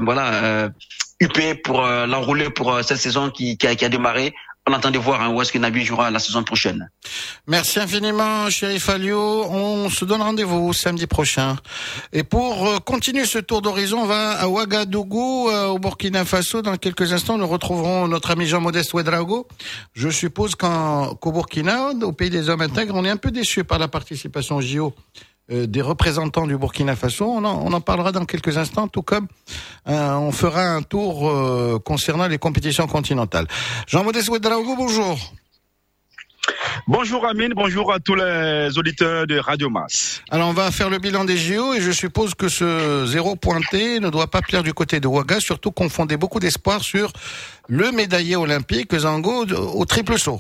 UP pour l'enrouler pour cette saison qui a démarré? On attend de voir où est-ce que Naby jouera la saison prochaine. Merci infiniment, Chérif Alio. On se donne rendez-vous samedi prochain. Et pour continuer ce tour d'horizon, on va à Ouagadougou, au Burkina Faso. Dans quelques instants, nous retrouverons notre ami Jean-Modeste Ouedraogo. Je suppose qu'au Burkina, au pays des hommes intègres, on est un peu déçu par la participation au JO des représentants du Burkina Faso. On en parlera dans quelques instants, tout comme on fera un tour concernant les compétitions continentales. Jean-Modeste Ouedraogo, bonjour. Bonjour Amine, bonjour à tous les auditeurs de Radio Mass. Alors on va faire le bilan des JO et je suppose que ce 0 pointé ne doit pas plaire du côté de Ouaga, surtout qu'on fondait beaucoup d'espoir sur le médaillé olympique Zango au triple saut.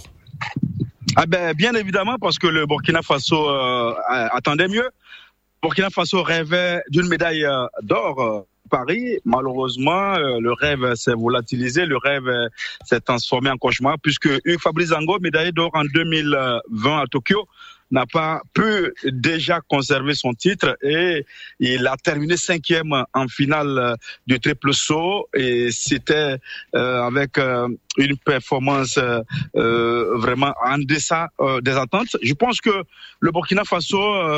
Bien évidemment, parce que le Burkina Faso attendait mieux. Burkina Faso rêvait d'une médaille d'or. Paris, malheureusement, le rêve s'est volatilisé, le rêve s'est transformé en cauchemar, puisque Hugues Fabrice Zango, médaillé d'or en 2020 à Tokyo, n'a pas pu déjà conserver son titre et il a terminé 5e en finale du triple saut et c'était avec une performance vraiment en deçà des attentes. Je pense que le Burkina Faso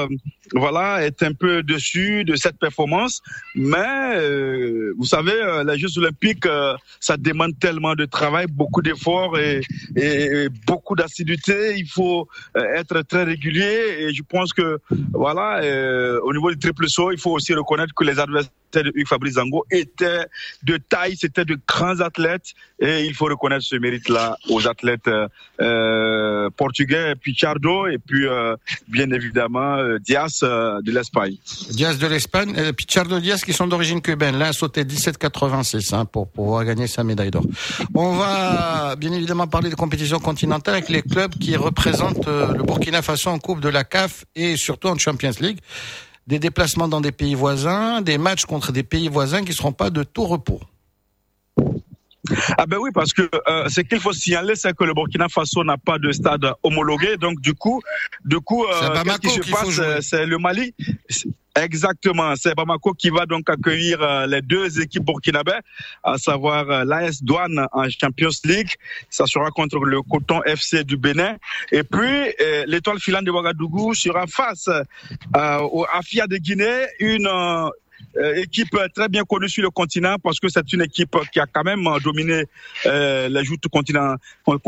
est un peu déçu de cette performance, mais vous savez, les Jeux Olympiques, ça demande tellement de travail, beaucoup d'efforts et beaucoup d'assiduité. Il faut être très régulier et je pense que au niveau du triple saut, il faut aussi reconnaître que les adversaires de Hugues Fabrice Zango étaient de taille, c'était de grands athlètes et il faut reconnaître ce mérite-là aux athlètes portugais, Pichardo et puis bien évidemment Diaz de l'Espagne. Diaz de l'Espagne, Pichardo, Diaz qui sont d'origine cubaine. L'un a sauté 17,86 pour pouvoir gagner sa médaille d'or. On va bien évidemment parler de compétitions continentales avec les clubs qui représentent le Burkina Faso en Coupe de la CAF et surtout en Champions League. Des déplacements dans des pays voisins, des matchs contre des pays voisins qui ne seront pas de tout repos. Oui, parce que ce qu'il faut signaler, c'est que le Burkina Faso n'a pas de stade homologué, donc du coup, ce qui se passe, c'est le Mali. Exactement, c'est Bamako qui va donc accueillir les deux équipes burkinabées, à savoir l'AS Douane en Champions League, ça sera contre le Coton FC du Bénin, et puis l'Étoile filante de Ouagadougou sera face au Afia de Guinée, une équipe très bien connue sur le continent parce que c'est une équipe qui a quand même dominé les joutes continentales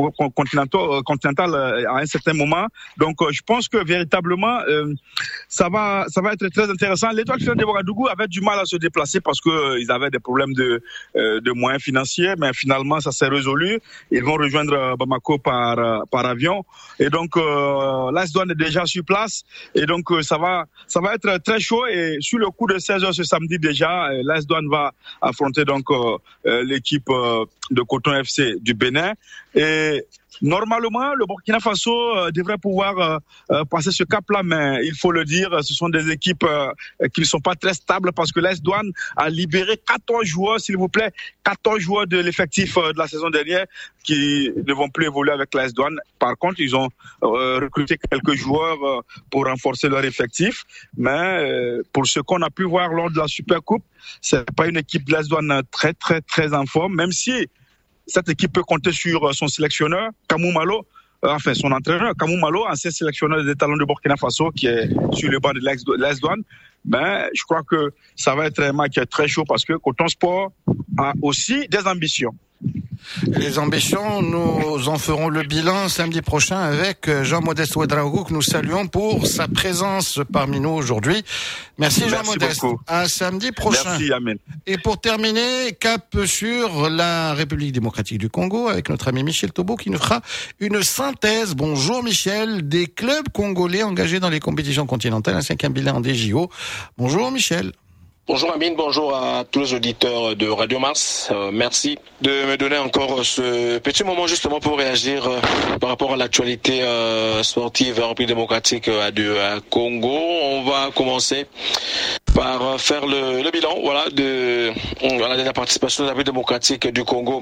à un certain moment. Donc je pense que véritablement ça va être très intéressant. L'Étoile filante de Ouagadougou avait du mal à se déplacer parce que ils avaient des problèmes de moyens financiers, mais finalement ça s'est résolu. Ils vont rejoindre Bamako par avion et donc l'AS Douane est déjà sur place et donc ça va être très chaud et sur le coup de 16h ce samedi déjà, l'AS Douane va affronter donc l'équipe de Coton FC du Bénin et normalement le Burkina Faso devrait pouvoir passer ce cap-là, mais il faut le dire, ce sont des équipes qui ne sont pas très stables parce que l'AS Douane a libéré 14 joueurs, s'il vous plaît, 14 joueurs de l'effectif de la saison dernière qui ne vont plus évoluer avec l'AS Douane. Par contre, ils ont recruté quelques joueurs pour renforcer leur effectif, mais pour ce qu'on a pu voir lors de la Supercoupe, c'est pas une équipe de l'AS Douane très très très en forme, même si cette équipe peut compter sur son sélectionneur, Kamou Malo. son entraîneur, Kamou Malo, ancien sélectionneur des talents de Burkina Faso, qui est sur le banc de l'AS Douanes. Je crois que ça va être un match très chaud parce que Coton Sport a aussi des ambitions. Les ambitions, nous en ferons le bilan samedi prochain avec Jean-Modeste Ouedraogo, que nous saluons pour sa présence parmi nous aujourd'hui. Merci Jean-Modeste. Beaucoup. À samedi prochain. Merci Amen. Et pour terminer, cap sur la République démocratique du Congo avec notre ami Michel Tobo qui nous fera une synthèse. Bonjour Michel, des clubs congolais engagés dans les compétitions continentales, un 5e bilan des JO. Bonjour Michel. Bonjour Amine, bonjour à tous les auditeurs de Radio Mars. Merci de me donner encore ce petit moment justement pour réagir par rapport à l'actualité sportive République démocratique du Congo. On va commencer par faire le bilan de la participation de la République démocratique du Congo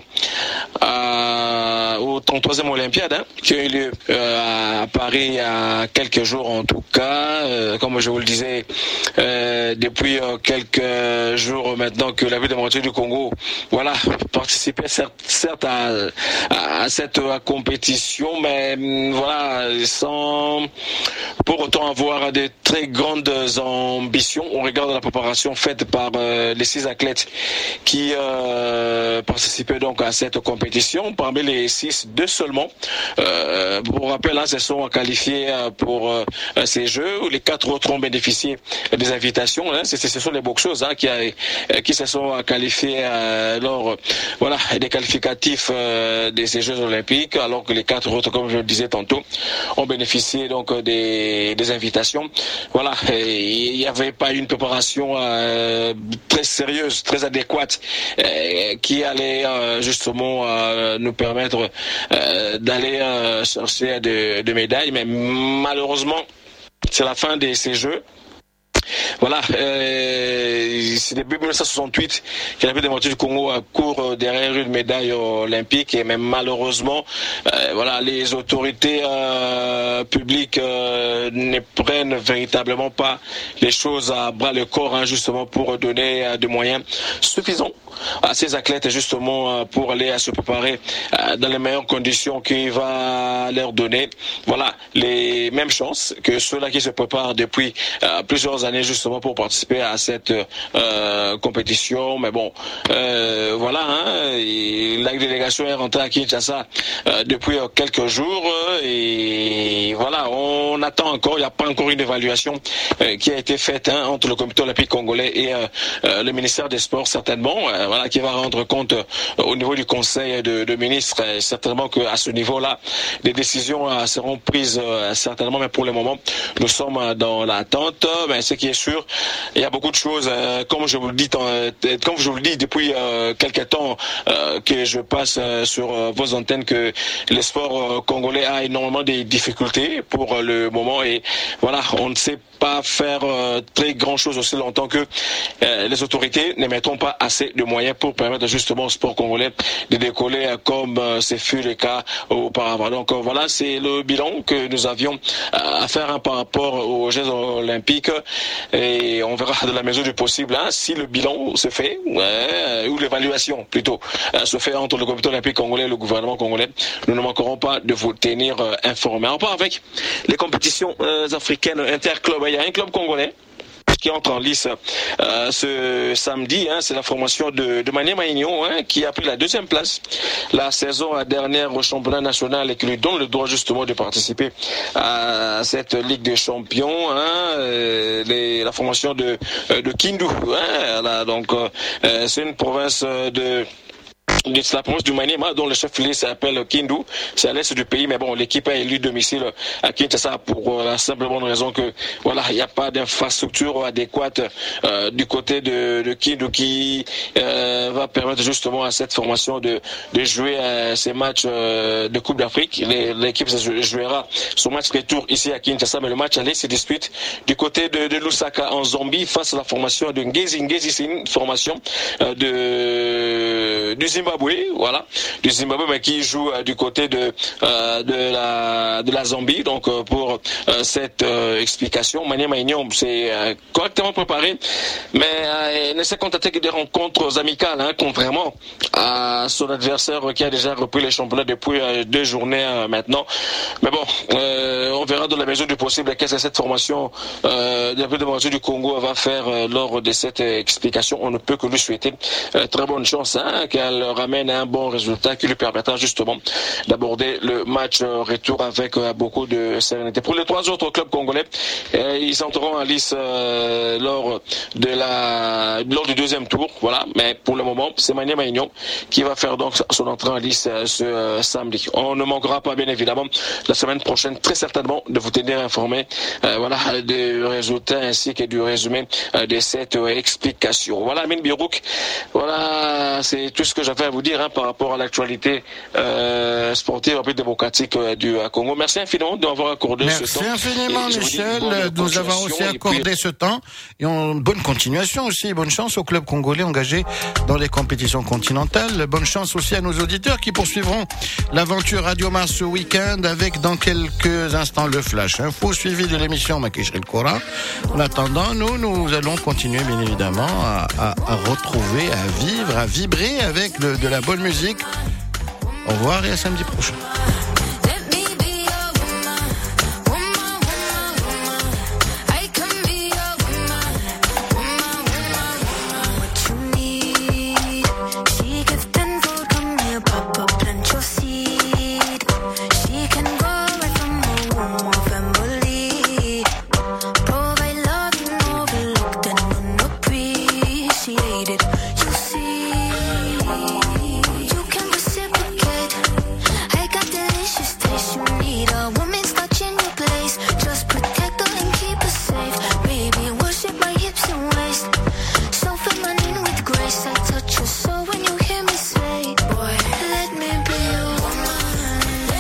au 33e Olympiade qui a eu lieu à Paris il y a quelques jours en tout cas. Comme je vous le disais, depuis quelques jours maintenant que la République démocratique du Congo participait certes à cette compétition, mais sans pour autant avoir de très grandes ambitions. On regarde la préparation faite par les 6 athlètes qui participaient donc à cette compétition. Parmi les 6, 2 seulement, pour rappel, se sont qualifiés pour ces Jeux, où les 4 autres ont bénéficié des invitations. Ce sont les boxeurs qui se sont qualifiés lors des qualificatifs de ces Jeux Olympiques, alors que les 4 autres, comme je le disais tantôt, ont bénéficié donc des invitations. Il n'y avait pas une préparation très sérieuse, très adéquate, qui allait justement nous permettre d'aller chercher de médailles, mais malheureusement c'est la fin de ces Jeux. C'est depuis 1968 que la République démocratique du Congo court derrière une médaille olympique, et même malheureusement, les autorités publiques ne prennent véritablement pas les choses à bras le corps, justement pour donner des moyens suffisants à ces athlètes justement pour aller à se préparer dans les meilleures conditions qu'il va leur donner. Les mêmes chances que ceux-là qui se préparent depuis plusieurs années justement pour participer à cette compétition. Mais bon, la délégation est rentrée à Kinshasa depuis quelques jours et on attend encore. Il n'y a pas encore une évaluation qui a été faite entre le comité olympique congolais et le ministère des Sports certainement, qui va rendre compte au niveau du conseil de ministres. Certainement qu'à ce niveau-là, des décisions seront prises certainement, mais pour le moment, nous sommes dans l'attente. Mais ce qui est sûr, il y a beaucoup de choses, comme je vous le dis depuis quelques temps que je passe sur vos antennes, que le sport congolais a énormément de difficultés pour le moment, et on ne sait pas faire très grand chose aussi longtemps que les autorités ne mettront pas assez de moyens pour permettre justement au sport congolais de décoller comme ce fut le cas auparavant. Donc c'est le bilan que nous avions à faire par rapport aux Jeux olympiques, et on verra de la mesure du possible si le bilan se fait, ou l'évaluation plutôt se fait entre le comité olympique congolais et le gouvernement congolais. Nous ne manquerons pas de vous tenir informés. On part avec les compétitions africaines interclubs. Il y a un club congolais qui entre en lice ce samedi, c'est la formation de Mané Maignon, qui a pris la 2e place la saison dernière au championnat national, et qui lui donne le droit justement de participer à cette Ligue des Champions. La formation de Kindu, c'est une province de la province du Maniema, dont le chef-lieu s'appelle Kindu. C'est à l'est du pays, mais bon, l'équipe a élu domicile à Kinshasa pour la simple bonne raison que il n'y a pas d'infrastructure adéquate du côté de Kindu, qui va permettre justement à cette formation de jouer ces matchs de Coupe d'Afrique. L'équipe jouera son match retour ici à Kinshasa, mais le match aller se dispute du côté de Lusaka en Zambie face à la formation de Ngezi. C'est une formation du Zimbabwe. Zimbabwe, voilà, du Zimbabwe, mais qui joue du côté de la Zambie. Donc pour cette explication, Maniema Union s'est correctement préparé, mais ne s'est contenté que des rencontres amicales, hein, contrairement à son adversaire qui a déjà repris les championnats depuis 2 journées maintenant. Mais bon, on verra dans la mesure du possible qu'est-ce que cette formation de du Congo va faire lors de cette explication. On ne peut que lui souhaiter très bonne chance, hein, qu'elle ramène un bon résultat qui lui permettra justement d'aborder le match retour avec beaucoup de sérénité. Pour les 3 autres clubs congolais, ils entreront en lice lors du 2e tour, voilà. Mais pour le moment, c'est Maniema Union qui va faire donc son entrée en lice ce samedi. On ne manquera pas, bien évidemment, la semaine prochaine, très certainement, de vous tenir informé, voilà, des résultats ainsi que du résumé de cette explication. Voilà, Amine Birouk, voilà, c'est tout ce que j'avais à vous dire, hein, par rapport à l'actualité sportive un peu démocratique du Congo. Merci infiniment de m'avoir accordé ce temps. Merci infiniment, Michel, de nous avoir aussi accordé ce temps. Et bonne continuation aussi, bonne chance aux clubs congolais engagés dans les compétitions continentales. Bonne chance aussi à nos auditeurs qui poursuivront l'aventure Radio Mars ce week-end avec dans quelques instants le Flash Info suivi de l'émission Makishri le Coran. En attendant, nous allons continuer bien évidemment à retrouver, à vivre, à vibrer avec de la bonne musique. Au revoir et à samedi prochain.